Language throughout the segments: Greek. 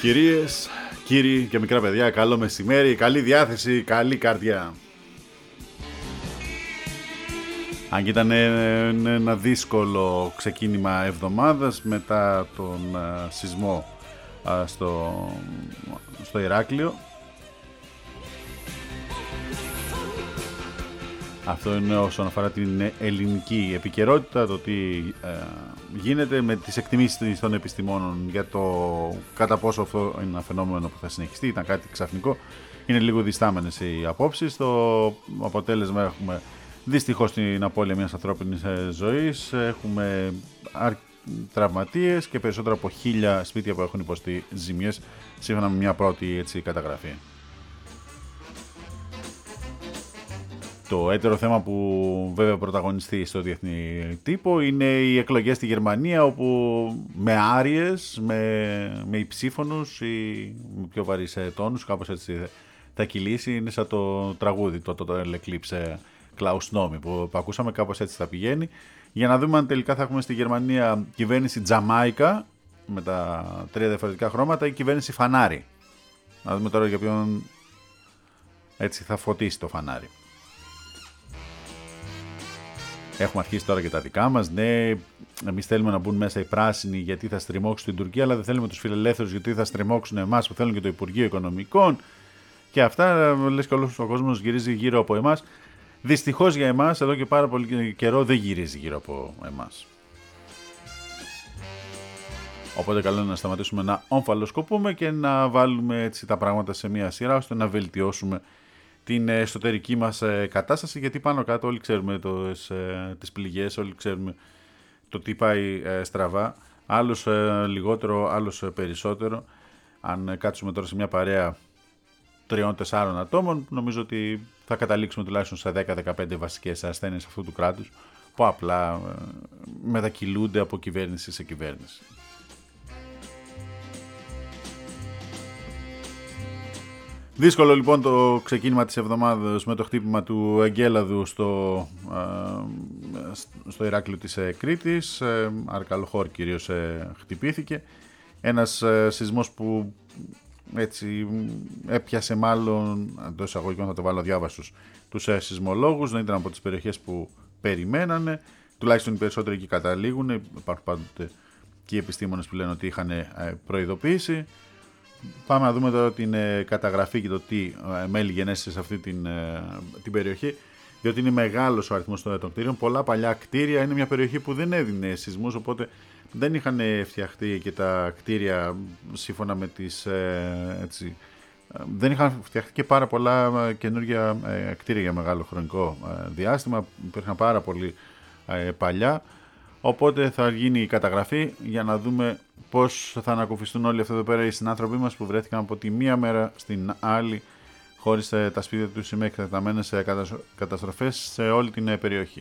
Κυρίες, κύριοι και μικρά παιδιά, καλό μεσημέρι, καλή διάθεση, καλή καρδιά. Αν και ήταν ένα δύσκολο ξεκίνημα εβδομάδας μετά τον σεισμό στο Ηράκλειο. Αυτό είναι όσον αφορά την ελληνική επικαιρότητα, το τι γίνεται με τις εκτιμήσεις των επιστημόνων για το κατά πόσο αυτό είναι ένα φαινόμενο που θα συνεχιστεί, ήταν κάτι ξαφνικό. Είναι λίγο διστάμενες οι απόψεις. Το αποτέλεσμα έχουμε δυστυχώς την απώλεια μιας ανθρώπινης ζωής. Έχουμε τραυματίες και περισσότερα από 1.000 σπίτια που έχουν υποστεί ζημιές, σύμφωνα με μια πρώτη καταγραφή. Το έτερο θέμα που βέβαια πρωταγωνιστεί στο διεθνή τύπο είναι οι εκλογές στη Γερμανία, όπου με άριες, με υψήφωνους ή με πιο βαρύς τόνους, κάπως έτσι θα κυλήσει. Είναι σαν το τραγούδι, το Eclipse Klaus Nomi που ακούσαμε, κάπως έτσι θα πηγαίνει. Για να δούμε αν τελικά θα έχουμε στη Γερμανία κυβέρνηση Τζαμάικα με τα 3 διαφορετικά χρώματα ή κυβέρνηση φανάρι. Να δούμε τώρα για ποιον έτσι θα φωτίσει το φανάρι. Έχουμε αρχίσει τώρα και τα δικά μας. Ναι, εμείς θέλουμε να μπουν μέσα οι πράσινοι γιατί θα στριμώξουν την Τουρκία, αλλά δεν θέλουμε τους φιλελεύθερους γιατί θα στριμώξουν εμάς που θέλουν και το Υπουργείο Οικονομικών. Και αυτά λες και όλος ο κόσμος γυρίζει γύρω από εμάς. Δυστυχώς για εμάς, εδώ και πάρα πολύ καιρό δεν γυρίζει γύρω από εμάς. Οπότε καλό είναι να σταματήσουμε να ομφαλοσκοπούμε και να βάλουμε έτσι τα πράγματα σε μια σειρά, ώστε να βελτιώσουμε την εσωτερική μας κατάσταση, γιατί πάνω κάτω όλοι ξέρουμε τις πληγές, όλοι ξέρουμε το τι πάει στραβά, άλλος λιγότερο, άλλος περισσότερο. Αν κάτσουμε τώρα σε μια παρέα 3-4 ατόμων, νομίζω ότι θα καταλήξουμε τουλάχιστον σε 10-15 βασικές ασθένειες αυτού του κράτους, που απλά μετακυλούνται από κυβέρνηση σε κυβέρνηση. Δύσκολο λοιπόν το ξεκίνημα της εβδομάδας με το χτύπημα του εγκέλαδου στο Ηράκλειο της Κρήτης. Αρκαλοχώρη κυρίως χτυπήθηκε. Ένας σεισμός που έτσι έπιασε, μάλλον εντός εισαγωγικών θα το βάλω διάβαστος, τους σεισμολόγους. Δεν ήταν από τις περιοχές που περιμένανε. Τουλάχιστον οι περισσότεροι εκεί καταλήγουν. Υπάρχουν πάντοτε και οι επιστήμονες που λένε ότι είχαν προειδοποίηση. Πάμε να δούμε τώρα την καταγραφή και το τι μέλη γενέστησε σε αυτή την περιοχή, διότι είναι μεγάλος ο αριθμός των κτίριων, πολλά παλιά κτίρια, είναι μια περιοχή που δεν έδινε σεισμούς, οπότε δεν είχαν φτιαχτεί και τα κτίρια σύμφωνα με τις δεν είχαν φτιαχτεί και πάρα πολλά καινούργια κτίρια για μεγάλο χρονικό διάστημα, υπήρχαν πάρα πολύ παλιά. Οπότε θα γίνει η καταγραφή για να δούμε πώς θα ανακουφιστούν όλοι αυτοί εδώ πέρα οι συνάνθρωποι μας που βρέθηκαν από τη μία μέρα στην άλλη χωρίς τα σπίτια τους ή με εκτεταμένες καταστροφές σε όλη την περιοχή.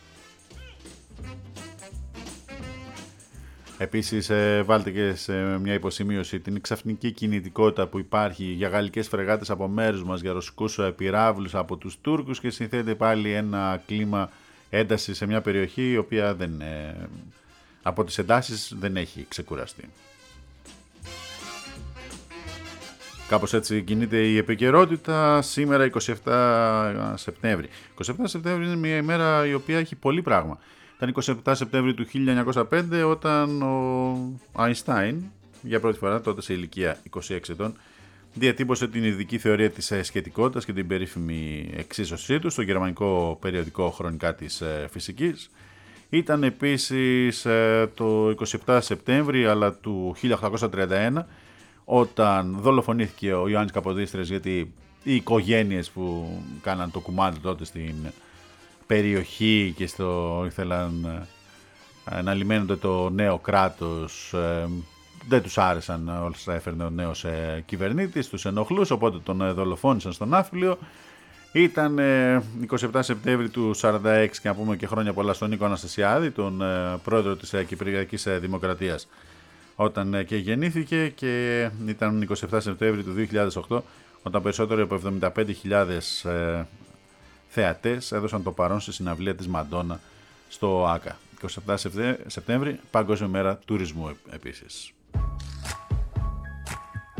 Επίσης βάλτε και σε μια υποσημείωση την ξαφνική κινητικότητα που υπάρχει για γαλλικές φρεγάτες από μέρους μας, για ρωσικούς πυράβλους από τους Τούρκους, και συνθέτει πάλι ένα κλίμα ένταση σε μια περιοχή η οποία από τις εντάσεις δεν έχει ξεκουραστεί. Κάπως έτσι κινείται η επικαιρότητα σήμερα 27 Σεπτέμβρη. 27 Σεπτέμβρη είναι μια ημέρα η οποία έχει πολύ πράγμα. Ήταν 27 Σεπτέμβρη του 1905 όταν ο Αϊνστάιν για πρώτη φορά, τότε σε ηλικία 26 ετών, διατύπωσε την ειδική θεωρία της σχετικότητας και την περίφημη εξίσωσή του στο γερμανικό περιοδικό Χρονικά της Φυσικής. Ήταν επίσης το 27 Σεπτέμβρη αλλά του 1831 όταν δολοφονήθηκε ο Ιωάννης Καποδίστριας, γιατί οι οικογένειες που κάναν το κουμάντο τότε στην περιοχή και ήθελαν να λιμένονται το νέο κράτος, δεν τους άρεσαν όσα έφερνε ο νέος κυβερνήτης, τους ενοχλούσε, οπότε τον δολοφόνησαν στον Άφλιο. Ήταν 27 Σεπτέμβρη του 1946 και να πούμε και χρόνια πολλά στον Νίκο Αναστασιάδη, τον πρόεδρο της Κυπριακής Δημοκρατίας, όταν και γεννήθηκε, και ήταν 27 Σεπτέμβρη του 2008 όταν περισσότεροι από 75.000 θεατές έδωσαν το παρόν στη συναυλία της Μαντόνα στο ΆΚΑ. 27 Σεπτέμβρη, Παγκόσμια Μέρα Τουρισμού επίσης.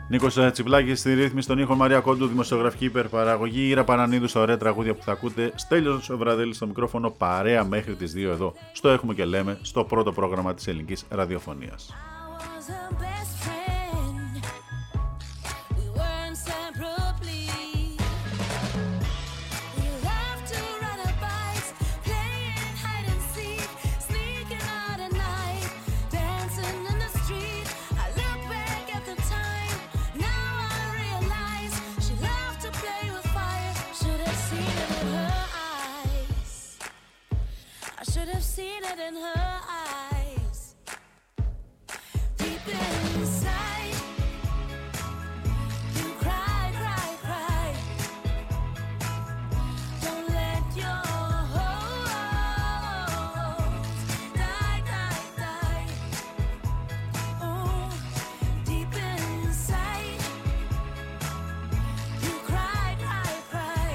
Νίκος Τσιπλάκης στη ρύθμιση των ήχων, Μαρία Κόντου, δημοσιογραφική υπερπαραγωγή, Ήρα Πανανίδου στα ωραία τραγούδια που θα ακούτε, Στέλιος Βραδέλης στο μικρόφωνο, παρέα μέχρι τις 2 εδώ, στο Έχουμε και Λέμε, στο πρώτο πρόγραμμα της ελληνικής ραδιοφωνίας. In her eyes, deep inside, you cry, cry, cry. Don't let your hopes die, die, die. Oh, deep inside, you cry, cry, cry.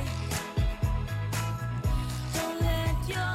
Don't let your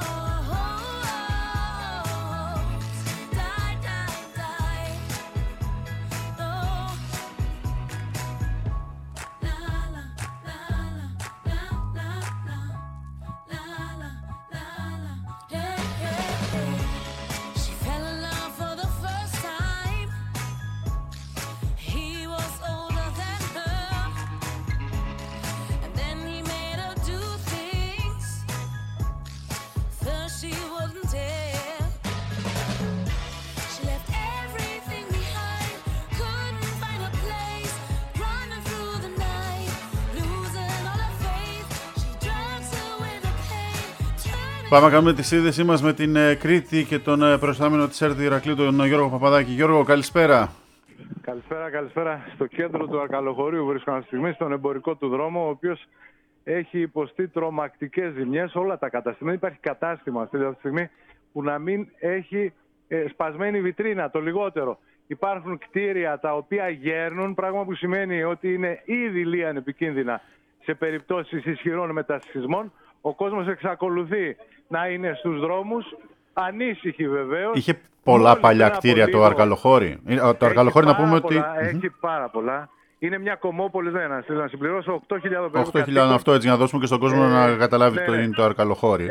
Πάμε να κάνουμε τη σύνδεσή μας με την Κρήτη και τον προϊστάμενο της ΕΡΤ Ηρακλείου, τον Γιώργο Παπαδάκη. Γιώργο, καλησπέρα. Καλησπέρα. Στο κέντρο του Αρκαλοχωρίου βρίσκομαι αυτή τη στιγμή, στον εμπορικό του δρόμο, ο οποίος έχει υποστεί τρομακτικές ζημιές. Όλα τα καταστήματα. Δεν υπάρχει κατάστημα αυτή τη στιγμή που να μην έχει σπασμένη βιτρίνα, το λιγότερο. Υπάρχουν κτίρια τα οποία γέρνουν, πράγμα που σημαίνει ότι είναι ήδη λίαν επικίνδυνα σε περιπτώσεις ισχυρών μετασχισμών. Ο κόσμος εξακολουθεί να είναι στους δρόμους, ανήσυχοι βεβαίως. Είχε πολλά παλιά κτίρια το Αρκαλοχώρι. Το Αρκαλοχώρι να πούμε ότι... Έχει πάρα πολλά. Είναι μια κομμόπολη, να συμπληρώσω 8.000 περίπου. 8.000 αυτό, έτσι, για να δώσουμε και στον κόσμο να καταλάβει το είναι το Αρκαλοχώρι.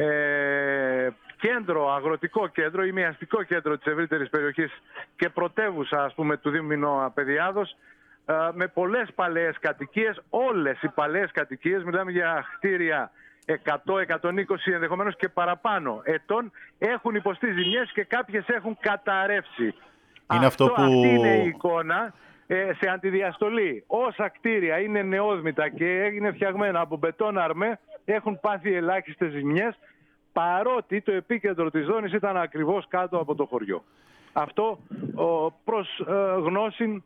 Κέντρο, αγροτικό κέντρο ή μοιαστικό κέντρο της ευρύτερης περιοχής και πρωτεύουσα, ας πούμε, του Δήμου Μινώα Παιδιάδος, με πολλές παλαιές κατοικίες. Όλες οι παλαιές κατοικίες, μιλάμε για κτίρια 100-120 ενδεχομένως και παραπάνω ετών, έχουν υποστεί ζημιές και κάποιες έχουν καταρρεύσει. Αυτή είναι η εικόνα σε αντιδιαστολή. Όσα κτίρια είναι νεόδμητα και είναι φτιαγμένα από μπετόν αρμέ, έχουν πάθει ελάχιστες ζημιές, παρότι το επίκεντρο της ζώνης ήταν ακριβώς κάτω από το χωριό. Αυτό προς γνώση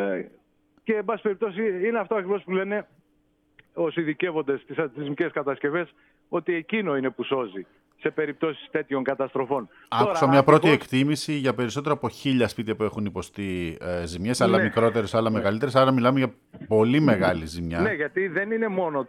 και εν πάση περιπτώσει είναι αυτό ακριβώς που λένε όσοι ειδικεύονται στις αντισυσμικές κατασκευές, ότι εκείνο είναι που σώζει σε περιπτώσεις τέτοιων καταστροφών. Άκουσα μια πρώτη εκτίμηση για περισσότερα από 1.000 σπίτια που έχουν υποστεί ζημιές, άλλα μικρότερες, άλλα μεγαλύτερες, άρα μιλάμε για πολύ μεγάλη ζημιά. Ναι, γιατί δεν είναι μόνο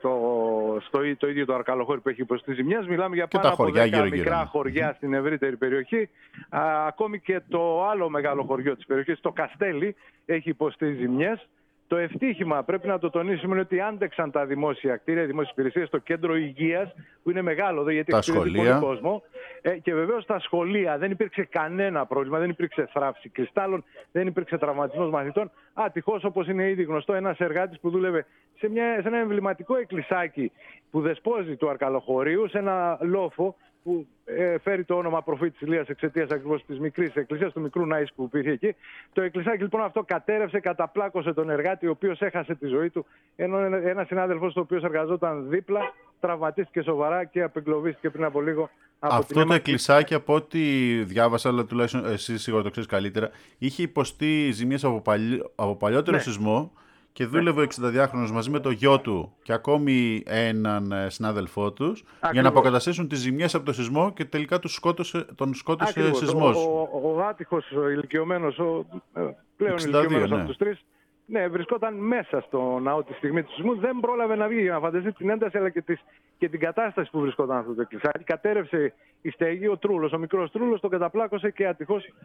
το ίδιο το Αρκαλοχώρι που έχει υποστεί ζημιές, μιλάμε για πάνω από 10 μικρά χωριά στην ευρύτερη περιοχή. Ακόμη και το άλλο μεγάλο χωριό της περιοχής, το Καστέλι, έχει υποστεί ζημιές. Το ευτύχημα, πρέπει να το τονίσουμε, είναι ότι άντεξαν τα δημόσια κτίρια, οι δημόσιες υπηρεσίες, το κέντρο υγείας, που είναι μεγάλο, γιατί εξυπηρετεί πολύ κόσμο. Και βεβαίως στα σχολεία δεν υπήρξε κανένα πρόβλημα, δεν υπήρξε θράψη κρυστάλλων, δεν υπήρξε τραυματισμός μαθητών. Ατυχώς, όπως είναι ήδη γνωστό, ένας εργάτης που δούλευε σε ένα εμβληματικό εκκλησάκι που δεσπόζει του Αρκαλοχωρίου, σε ένα λόφο που φέρει το όνομα Προφήτης Ηλίας εξαιτίας ακριβώς της μικρής εκκλησίας, του μικρού ναΐσκου που υπήρχε εκεί. Το εκκλησάκι λοιπόν αυτό κατέρευσε, καταπλάκωσε τον εργάτη, ο οποίος έχασε τη ζωή του, ενώ ένας συνάδελφος, ο οποίος εργαζόταν δίπλα, τραυματίστηκε σοβαρά και απεγκλωβίστηκε πριν από λίγο. Αυτό το εκκλησάκι, από ό,τι διάβασα, αλλά τουλάχιστον εσύ σίγουρα το ξέρεις καλύτερα, είχε υποστεί ζημίες από παλιότερο σεισμό. Και δούλευε ο 62χρονος μαζί με το γιο του και ακόμη έναν συνάδελφό τους για να αποκαταστήσουν τις ζημιές από το σεισμό και τελικά τον σκότωσε σεισμός. Ο άτυχος, ο ηλικιωμένος, πλέον ηλικιωμένος από τους τρεις, βρισκόταν μέσα στο ναό τη στιγμή του σεισμού. Δεν πρόλαβε να βγει για να φανταστεί την ένταση αλλά και την κατάσταση που βρισκόταν αυτό το εκκλησάκι. Κατέρευσε η στέγη, ο μικρός Τρούλος τον καταπλάκωσε και ατυχώς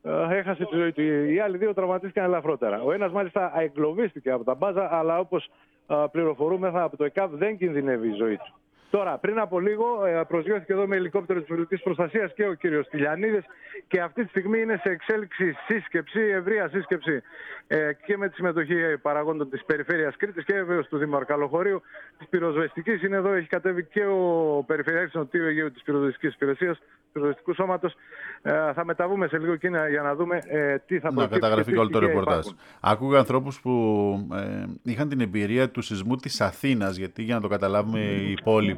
έχασε τη ζωή του. Οι άλλοι δύο τραυματίστηκαν ελαφρότερα. Ο ένας μάλιστα εγκλωβίστηκε από τα μπάζα, αλλά όπως πληροφορούμεθα από το ΕΚΑΒ δεν κινδυνεύει η ζωή του. Τώρα, πριν από λίγο προσγειώθηκε εδώ με ελικόπτερο της Πολιτικής Προστασίας και ο κύριος Τηλιανίδης και αυτή τη στιγμή είναι σε εξέλιξη σύσκεψη, ευρεία σύσκεψη και με τη συμμετοχή παραγόντων της Περιφέρειας Κρήτης και βέβαιως του Δήμου Αρκαλοχωρίου, της πυροσβεστικής. Είναι εδώ, έχει κατέβει και ο Περιφερειάρχης Νοτιού Αιγαίου της Πυροσβεστικής Υπηρεσίας, του Πυροσβεστικού Σώματος. Θα μεταβούμε σε λίγο εκείνα για να δούμε τι θα προκύψει. Να καταγραφεί και όλο το ρεπορτάζ. Άκουγα ανθρώπους που είχαν την εμπειρία του σεισμού της Αθήνας, γιατί για να το καταλάβουμε οι υπόλοιποι.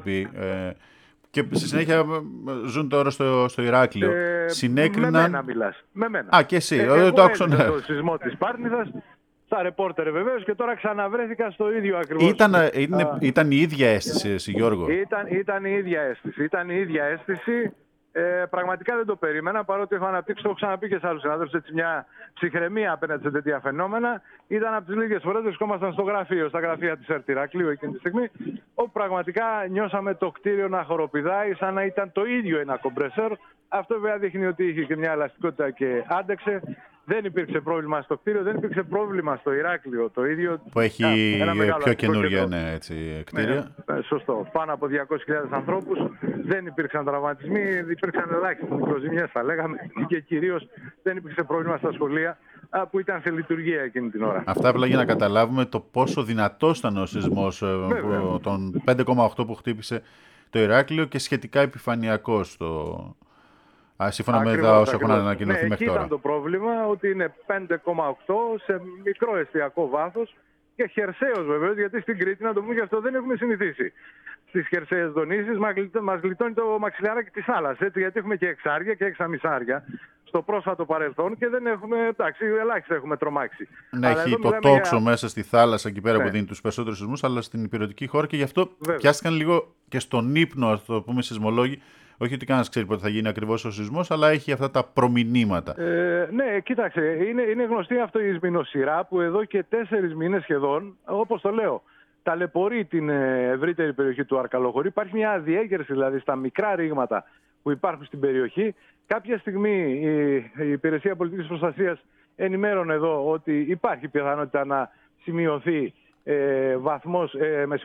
Και στη συνέχεια ζουν τώρα στο Ηράκλειο. Συνέκριναν. Με μένα μιλάς. Με μένα. Α, και εσύ. Το άκουσα. Το σεισμό της Πάρνηθας. Στα ρεπόρτερ βεβαίως και τώρα ξαναβρέθηκα στο ίδιο ακριβώς. Ήταν η ίδια αίσθηση, εσύ, Γιώργο. Ήταν η ίδια αίσθηση. Ήταν η ίδια αίσθηση. Πραγματικά δεν το περίμενα, παρότι έχω αναπτύξει, το έχω ξαναπεί και σε άλλους συναδέλφους, μια ψυχραιμία απέναντι σε τέτοια φαινόμενα. Ήταν από τις λίγες φορές που βρισκόμασταν στο γραφείο, στα γραφεία της ΕΡΤ Ηρακλείου εκείνη τη στιγμή, όπου πραγματικά νιώσαμε το κτίριο να χοροπηδάει σαν να ήταν το ίδιο ένα κομπρεσέρ. Αυτό βέβαια δείχνει ότι είχε και μια ελαστικότητα και άντεξε. Δεν υπήρξε πρόβλημα στο κτίριο, δεν υπήρξε πρόβλημα στο Ηράκλειο το ίδιο. Που έχει πιο καινούργια κτίρια. Σωστό. Πάνω από 200.000 ανθρώπους. Δεν υπήρξαν τραυματισμοί, υπήρξαν ελάχιστες μικροζημιές, θα λέγαμε. Και κυρίως δεν υπήρξε πρόβλημα στα σχολεία που ήταν σε λειτουργία εκείνη την ώρα. Αυτά απλά για να καταλάβουμε το πόσο δυνατός ήταν ο σεισμός, τον 5,8 που χτύπησε το Ηράκλειο και σχετικά επιφανειακός σύμφωνα με τα όσα έχουν ανακοινωθεί μέχρι τώρα. Ήταν το πρόβλημα ότι είναι 5,8 σε μικρό εστιακό βάθος και χερσαίος βεβαίως, γιατί στην Κρήτη, να το πούμε και αυτό, δεν έχουμε συνηθίσει. Στις χερσαίες δονήσεις μας γλιτώνει το μαξιλιάράκι της θάλασσας, έτσι, γιατί έχουμε και εξάρια και εξαμισάρια στο πρόσφατο παρελθόν και δεν έχουμε, εντάξει, ελάχιστα έχουμε τρομάξει. Να έχει το τόξο μέσα στη θάλασσα εκεί πέρα που δίνει τους περισσότερους σεισμούς, αλλά στην υπηρετική χώρα και γι' αυτό πιάστηκαν λίγο και στον ύπνο, ας το πούμε, σεισμολόγοι. Όχι ότι κανένας ξέρει πότε θα γίνει ακριβώς ο σεισμός, αλλά έχει αυτά τα προμηνύματα. Ναι, κοίταξε, είναι γνωστή αυτό η σεισμονοσειρά που εδώ και 4 μήνες σχεδόν, όπως το λέω, ταλαιπωρεί την ευρύτερη περιοχή του Αρκαλοχωρίου. Υπάρχει μια αδιέγερση δηλαδή στα μικρά ρήγματα που υπάρχουν στην περιοχή. Κάποια στιγμή η Υπηρεσία Πολιτικής Προστασίας ενημέρωνε εδώ ότι υπάρχει πιθανότητα να σημειωθεί βαθμός,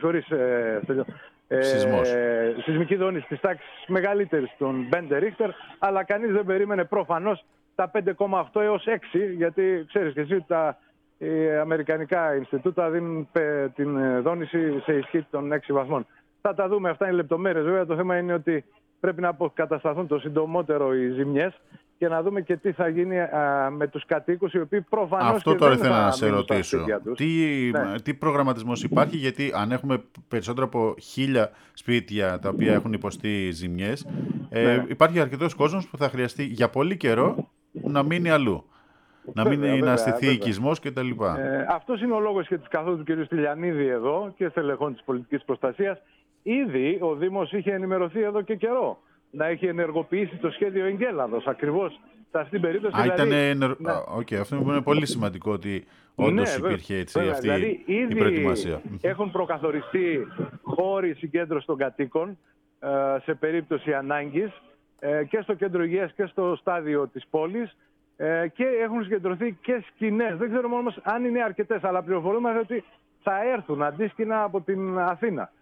σεισμική δόνηση της τάξης μεγαλύτερης των 5 Ρίχτερ, αλλά κανείς δεν περίμενε προφανώς τα 5,8 έως 6, γιατί ξέρεις και εσύ ότι τα αμερικανικά Ινστιτούτα δίνουν την δόνηση σε ισχύ των 6 βαθμών. Θα τα δούμε αυτά, είναι λεπτομέρειες. Βέβαια το θέμα είναι ότι πρέπει να αποκατασταθούν το συντομότερο οι ζημιές και να δούμε και τι θα γίνει με τους κατοίκους, οι οποίοι προφανώς. Αυτό τώρα ήθελα να σε ρωτήσω. Τι προγραμματισμός υπάρχει, γιατί αν έχουμε περισσότερο από 1.000 σπίτια τα οποία έχουν υποστεί ζημιές, υπάρχει αρκετός κόσμος που θα χρειαστεί για πολύ καιρό να μείνει αλλού. Να στηθεί οικισμός κτλ. Αυτός είναι ο λόγος και της καθόδου του κ. Στυλιανίδη εδώ και στελεχών της πολιτικής προστασίας. Ήδη ο Δήμος είχε ενημερωθεί εδώ και καιρό να έχει ενεργοποιήσει το σχέδιο Εγκέλαδος ακριβώς σε αυτήν την περίπτωση. Αυτό είναι πολύ σημαντικό ότι όντως υπήρχε έτσι αυτή δηλαδή, η προετοιμασία. Έχουν προκαθοριστεί χώροι συγκέντρωσης των κατοίκων σε περίπτωση ανάγκης και στο κέντρο υγείας και στο στάδιο της πόλης και έχουν συγκεντρωθεί και σκηνές. Δεν ξέρουμε όμως αν είναι αρκετές, αλλά πληροφορούμε ότι θα έρθουν αντίσκηνα από την Αθήνα.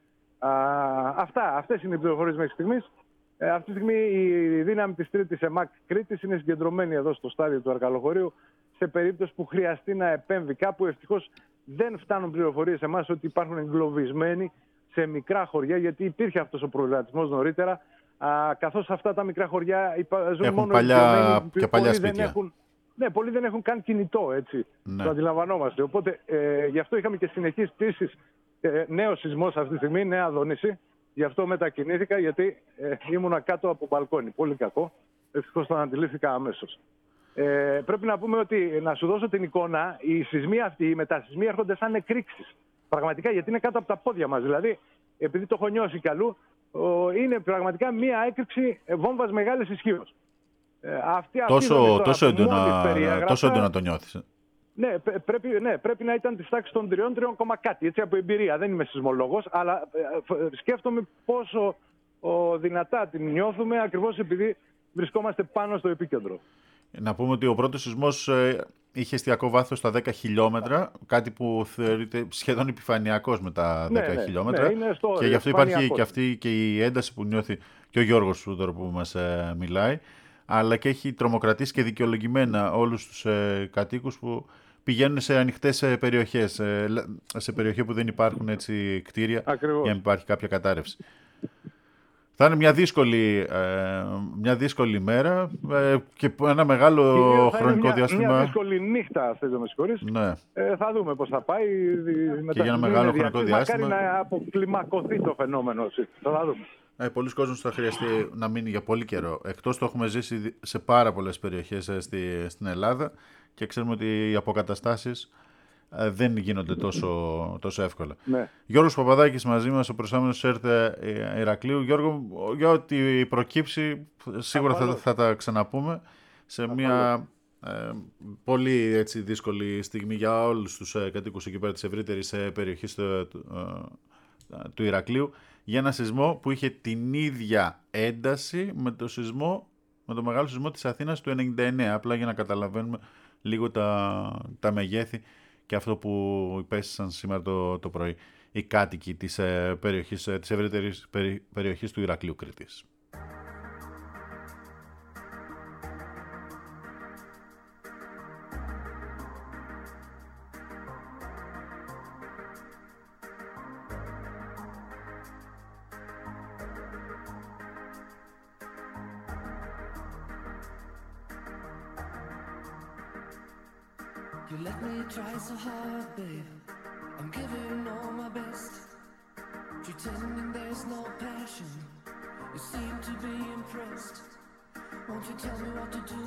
Αυτές είναι οι πληροφορίες μέχρι στιγμής. Αυτή τη στιγμή η δύναμη της Τρίτης ΕΜΑΚ Κρήτης είναι συγκεντρωμένη εδώ στο στάδιο του Αρκαλοχωρίου σε περίπτωση που χρειαστεί να επέμβει κάπου. Ευτυχώς δεν φτάνουν πληροφορίες σε εμάς ότι υπάρχουν εγκλωβισμένοι σε μικρά χωριά, γιατί υπήρχε αυτός ο προβληματισμός νωρίτερα, καθώς αυτά τα μικρά χωριά ζουν έχουν μόνο και παλιά σπίτια. Πολλοί δεν έχουν καν κινητό, έτσι, το αντιλαμβανόμαστε. Οπότε γι' αυτό είχαμε και συνεχείς πτήσεις, νέο σεισμός αυτή τη στιγμή, νέα δόνηση. Γι' αυτό μετακινήθηκα, γιατί ήμουνα κάτω από μπαλκόνι. Πολύ κακό. Ευτυχώς το αντιλήφθηκα αμέσως. Πρέπει να πούμε ότι, να σου δώσω την εικόνα, οι σεισμοί αυτοί, οι μετασεισμοί έρχονται σαν εκρήξεις. Πραγματικά, γιατί είναι κάτω από τα πόδια μας. Δηλαδή, επειδή το έχω νιώσει κι αλλού, είναι πραγματικά μία έκρηξη βόμβας μεγάλης ισχύως. Τόσο έντονα το νιώθεις. Πρέπει να ήταν της τάξης των 3 κάτι, έτσι, από εμπειρία. Δεν είμαι σεισμολόγος, αλλά σκέφτομαι πόσο δυνατά την νιώθουμε ακριβώς επειδή βρισκόμαστε πάνω στο επίκεντρο. Να πούμε ότι ο πρώτος σεισμός είχε εστιακό βάθος στα 10 χιλιόμετρα, κάτι που θεωρείται σχεδόν επιφανειακός με τα 10 Ναι, χιλιόμετρα. ναι, είναι στο Και γι' αυτό υπάρχει επιφανειακός. και αυτή και η ένταση που νιώθει και ο Γιώργος Σούδωρο που μας μιλάει, αλλά και έχει τρομοκρατήσει και δικαιολογημένα όλους τους κατοίκους που πηγαίνουν σε ανοιχτές περιοχές, σε περιοχές που δεν υπάρχουν έτσι κτίρια, Ακριβώς. για να υπάρχει κάποια κατάρρευση. Θα είναι μια δύσκολη μέρα και ένα μεγάλο Κυρίως θα είναι χρονικό διάστημα. Μια δύσκολη νύχτα, θες να με συγχωρείς. Ναι. Θα δούμε πώς θα πάει. Και για ένα μεγάλο χρονικό διάστημα. Μακάρι να αποκλιμακωθεί το φαινόμενο. Θα δούμε. Πολλοί κόσμος θα χρειαστεί να μείνει για πολύ καιρό. Εκτός το έχουμε ζήσει σε πάρα πολλές περιοχές στην Ελλάδα και ξέρουμε ότι οι αποκαταστάσεις δεν γίνονται τόσο εύκολα. Ναι. Γιώργος Παπαδάκης μαζί μας, ο προϊστάμενος ΕΡΤ Ηρακλείου. Γιώργο, για ό,τι προκύψει, σίγουρα θα τα ξαναπούμε σε μια πολύ έτσι, δύσκολη στιγμή για όλους τους κατοίκους εκεί πέρα της ευρύτερης περιοχής του Ηρακλείου, για ένα σεισμό που είχε την ίδια ένταση με το μεγάλο σεισμό της Αθήνας του 99, απλά για να καταλαβαίνουμε λίγο τα μεγέθη και αυτό που υπέστησαν σήμερα το πρωί οι κάτοικοι της ευρύτερης περιοχής του Ηρακλείου Κρήτης. You let me try so hard, babe. I'm giving all my best, pretending there's no passion. You seem to be impressed. Won't you tell me what to do?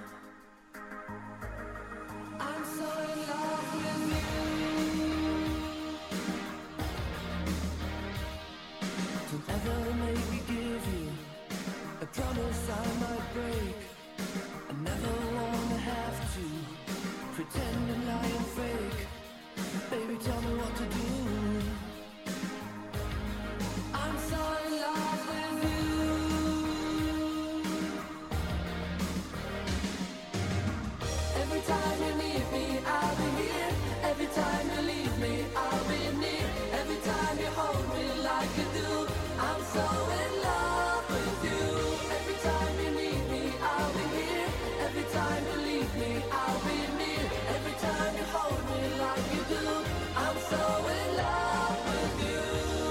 I'm so in love with you. Don't ever make me give you a promise I might break. I never wanna have to pretend and lie and fake. Baby, tell me what to do. I'm so in love with you. Every time you need me, I'll be here. Every time you leave me, I'll be near. Every time you hold me like you do, I'm so in love with you. Every time you need me, I'll be here. Every time you leave me, I'll be near. Every time you hold me like you do, I'm so in love with you.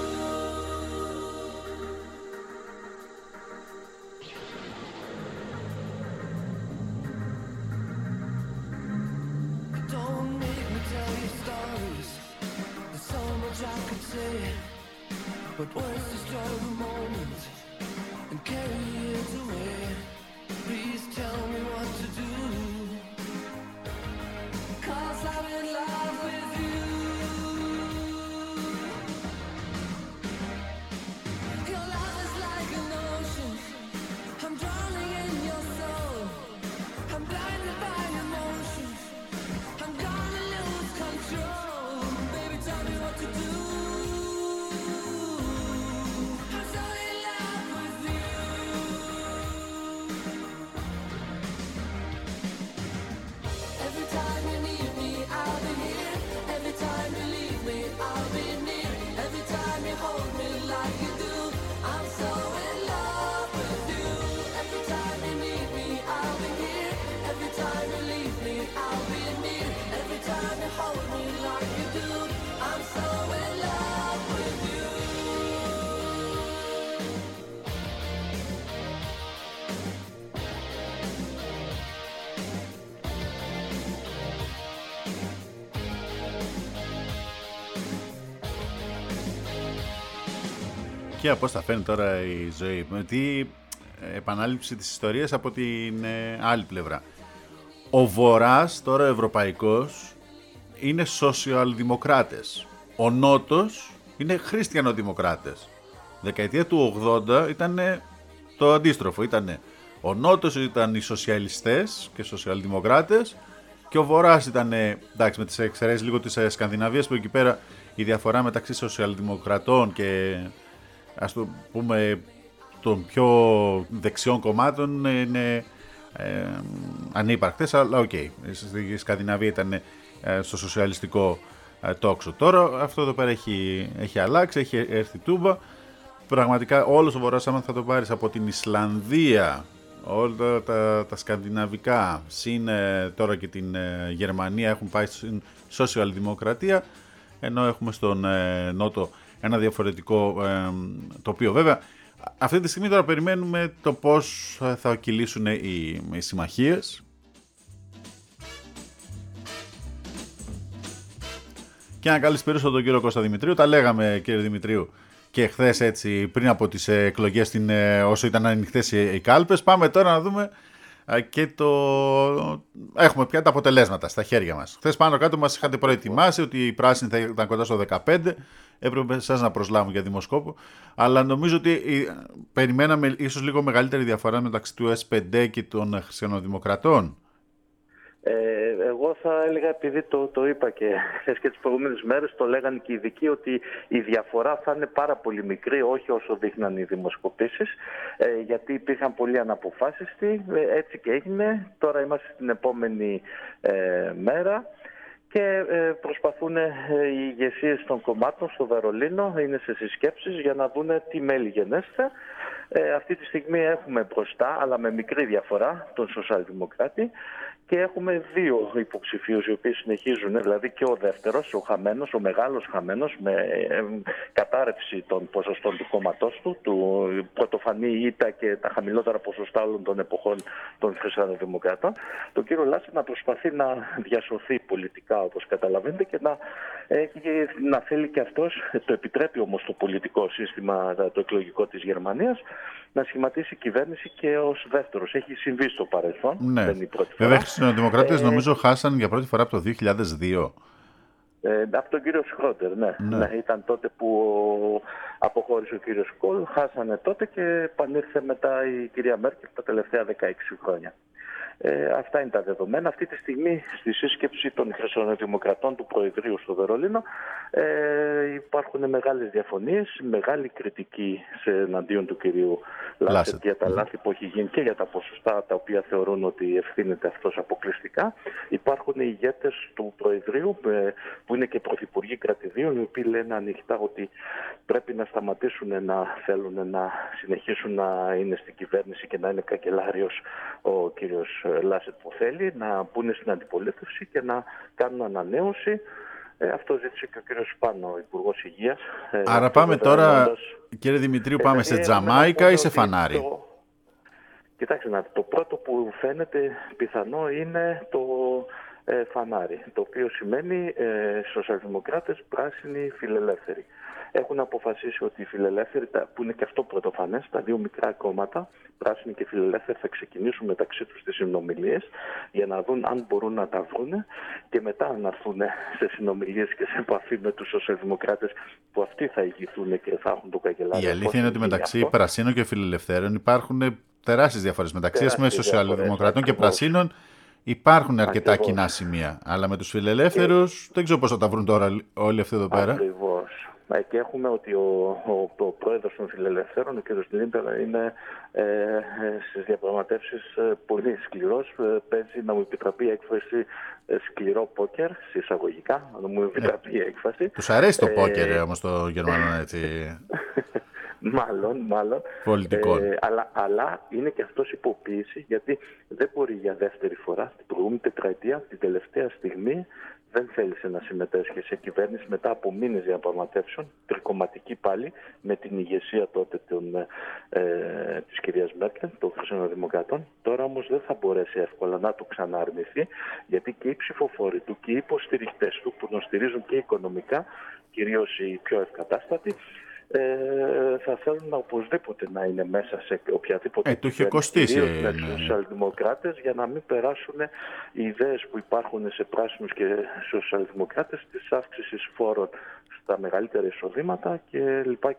Don't make me tell you stories. There's so much I could say, but words destroy the moment and carry it away. Please tell me what to do, 'cause I'm in love with you. Your love is like an ocean. I'm drowning in your soul. I'm blinded by emotions. I'm gonna lose control. Baby, tell me what to do. I'm so in love with you. Every time you need me, I'll be here. Every time you leave me, I'll be near. Every time you hold me like you do, I'm so in love with you. Every time you need me, I'll be here. Every time you leave me, I'll be near. Every time you hold me like you do, I'm so in love with you. Και πώς θα φαίνει τώρα η ζωή, με τι επανάληψη της ιστορίας από την άλλη πλευρά. Ο Βορράς, τώρα ευρωπαϊκός, είναι σοσιαλδημοκράτες. Ο Νότος είναι χριστιανοδημοκράτες. Δεκαετία του 80 ήταν το αντίστροφο. Ο Νότος ήταν οι σοσιαλιστές και σοσιαλδημοκράτες και ο Βορράς ήταν, εντάξει, με τις εξαιρέσεις λίγο της Σκανδιναβίας, που εκεί πέρα η διαφορά μεταξύ σοσιαλδημοκρατών και, ας το πούμε, των πιο δεξιών κομμάτων είναι ανύπαρκτες, αλλά οκ. Στη Σκανδιναβία ήταν στο σοσιαλιστικό τόξο. Τώρα αυτό εδώ πέρα έχει αλλάξει, έχει έρθει τούμπα. Πραγματικά όλος ο Βορράς, άμα θα το πάρεις από την Ισλανδία, όλα τα σκανδιναβικά, συν τώρα και την Γερμανία, έχουν πάει στην σοσιαλδημοκρατία, ενώ έχουμε στον Νότο ένα διαφορετικό τοπίο. Βέβαια, αυτή τη στιγμή τώρα περιμένουμε το πώς θα κυλήσουν οι συμμαχίες. Και να καλησπέρισω τον κύριο Κώστα Δημητρίου. Τα λέγαμε, κύριε Δημητρίου, και χθες έτσι πριν από τις εκλογές, όσο ήταν ανοιχτές οι κάλπες. Πάμε τώρα να δούμε και έχουμε πια τα αποτελέσματα στα χέρια μας. Χθες πάνω κάτω μας είχατε προετοιμάσει ότι οι πράσινοι θα ήταν κοντά στο 15. Έπρεπε εσάς να προσλάβουν για δημοσκόπο. Αλλά νομίζω ότι περιμέναμε ίσως λίγο μεγαλύτερη διαφορά μεταξύ του S5 και των χριστιανοδημοκρατών. Εγώ θα έλεγα, επειδή το είπα και χθες και τις προηγούμενες μέρες, το λέγανε και οι ειδικοί, ότι η διαφορά θα είναι πάρα πολύ μικρή, όχι όσο δείχναν οι δημοσκοπήσεις, γιατί υπήρχαν πολλοί αναποφάσιστοι, έτσι και έγινε. Τώρα είμαστε στην επόμενη μέρα και προσπαθούν οι ηγεσίες των κομμάτων στο Βερολίνο, είναι σε συσκέψεις για να δούνε τι μέλη γενέστε. Αυτή τη στιγμή έχουμε μπροστά, αλλά με μικρή διαφορά, τον Σοσιαλδημοκράτη, και έχουμε δύο υποψηφίους οι οποίοι συνεχίζουν, δηλαδή και ο δεύτερος, ο χαμένος, ο μεγάλος χαμένος, με κατάρρευση των ποσοστών του κόμματός του πρωτοφανή ήττα και τα χαμηλότερα ποσοστά όλων των εποχών των χριστιανοδημοκρατών, τον κύριο Λάσετ, να προσπαθεί να διασωθεί πολιτικά, όπως καταλαβαίνετε, και να θέλει και αυτός, το επιτρέπει όμως το πολιτικό σύστημα, το εκλογικό της Γερμανίας, να σχηματίσει κυβέρνηση και ως δεύτερος. Έχει συμβεί στο παρελθόν. Ναι. Δεν είναι η πρώτη φορά. Βέβαια, οι χριστιανοδημοκράτες νομίζω χάσαν για πρώτη φορά από το 2002. Από τον κύριο Σχρόντερ, ναι. Ήταν τότε που αποχώρησε ο κύριος Κόλ, χάσανε τότε και επανήλθε μετά η κυρία Μέρκελ τα τελευταία 16 χρόνια. Αυτά είναι τα δεδομένα. Αυτή τη στιγμή στη σύσκεψη των χριστιανοδημοκρατών του Προεδρείου στο Βερολίνο υπάρχουν μεγάλες διαφωνίες, μεγάλη κριτική εναντίον του κυρίου Λάσετ για τα λάθη που έχει γίνει και για τα ποσοστά τα οποία θεωρούν ότι ευθύνεται αυτός αποκλειστικά. Υπάρχουν οι ηγέτες του Προεδρείου που είναι και πρωθυπουργοί κρατηδίων, οι οποίοι λένε ανοιχτά ότι πρέπει να σταματήσουν να θέλουν να συνεχίσουν να είναι στην κυβέρνηση και να είναι καγκελάριος ο κύριος Λάσετ που θέλει, να μπουν στην αντιπολίτευση και να κάνουν ανανέωση. Αυτό ζήτησε και ο κύριος Σπάνο, ο Υπουργός Υγείας. Άρα πάμε τώρα, κύριε Δημητρίου, πάμε σε Τζαμάικα ή σε φανάρι? Κοιτάξτε, το πρώτο που φαίνεται πιθανό είναι το φανάρι, το οποίο σημαίνει σοσιαλδημοκράτες, πράσινοι, φιλελεύθεροι. Έχουν αποφασίσει ότι οι φιλελεύθεροι, που είναι και αυτό πρωτοφανές, τα δύο μικρά κόμματα, πράσινοι και φιλελεύθεροι, θα ξεκινήσουν μεταξύ τους τις συνομιλίες για να δουν αν μπορούν να τα βρουν και μετά να έρθουν σε συνομιλίες και σε επαφή με τους σοσιαλδημοκράτες, που αυτοί θα ηγηθούν και θα έχουν το καγκελάριο. Η αλήθεια είναι ότι μεταξύ πρασίνων και φιλελευθέρων υπάρχουν τεράστιες διαφορές. Μεταξύ σοσιαλδημοκρατών και πρασίνων υπάρχουν αρκετά κοινά σημεία. Αλλά με τους φιλελεύθερους δεν ξέρω πώς θα τα βρουν τώρα όλοι αυτοί εδώ πέρα. Ακριβώς. Και έχουμε ότι ο πρόεδρος των φιλελευθέρων, ο κ. Λίμπερ, είναι στις διαπραγματεύσεις πολύ σκληρός. Παίζει, να μου επιτραπεί η έκφραση, σκληρό πόκερ, εισαγωγικά, να μου επιτραπεί η έκφραση. Τους αρέσει το πόκερ όμως το Γερμανό, έτσι. Μάλλον. Αλλά είναι και αυτός υποποίηση, γιατί δεν μπορεί για δεύτερη φορά, την προηγούμενη τετραετία, την τελευταία στιγμή, δεν θέλησε να συμμετέσχει σε κυβέρνηση μετά από μήνες διαπραγματεύσεων, τρικομματική πάλι, με την ηγεσία τότε της κυρίας Μέρκελ, των χριστιανοδημοκρατών. Τώρα όμως δεν θα μπορέσει εύκολα να το ξανααρνηθεί, γιατί και οι ψηφοφόροι του και οι υποστηρικτές του, που τον στηρίζουν και οικονομικά, κυρίως οι πιο ευκατάστατοι, θα θέλουν οπωσδήποτε να είναι μέσα σε οποιαδήποτε το είχε κοστίσει με τους σοσιαλδημοκράτες, για να μην περάσουν οι ιδέες που υπάρχουν σε πράσινους και σοσιαλδημοκράτες της αύξησης φόρων στα μεγαλύτερα εισοδήματα κλπ.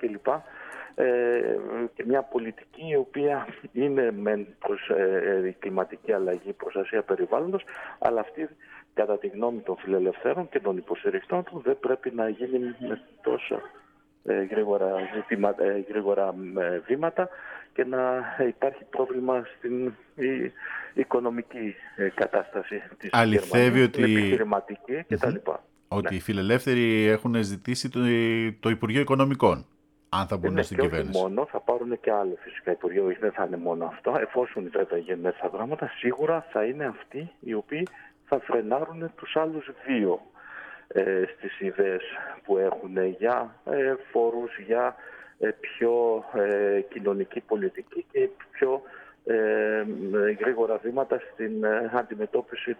Και μια πολιτική η οποία είναι προς κλιματική αλλαγή, προστασία περιβάλλοντος, αλλά αυτή, κατά τη γνώμη των φιλελευθέρων και των υποστηρικτών του, δεν πρέπει να γίνει με τόσο γρήγορα βήματα και να υπάρχει πρόβλημα στην οικονομική κατάσταση της Αληθεύει Γερμανίας, ότι... την επιχειρηματική κτλ. Ότι οι φιλελεύθεροι έχουν ζητήσει το Υπουργείο Οικονομικών, αν θα μπουν στην κυβέρνηση. Όχι μόνο, θα πάρουν και άλλο φυσικά Υπουργείο, δεν θα είναι μόνο αυτό. Εφόσον βέβαια γίνουν έτσι τα πράγματα, σίγουρα θα είναι αυτοί οι οποίοι θα φρενάρουν τους άλλους δύο στις ιδέες που έχουν για φόρους, για πιο κοινωνική πολιτική και πιο γρήγορα βήματα στην αντιμετώπιση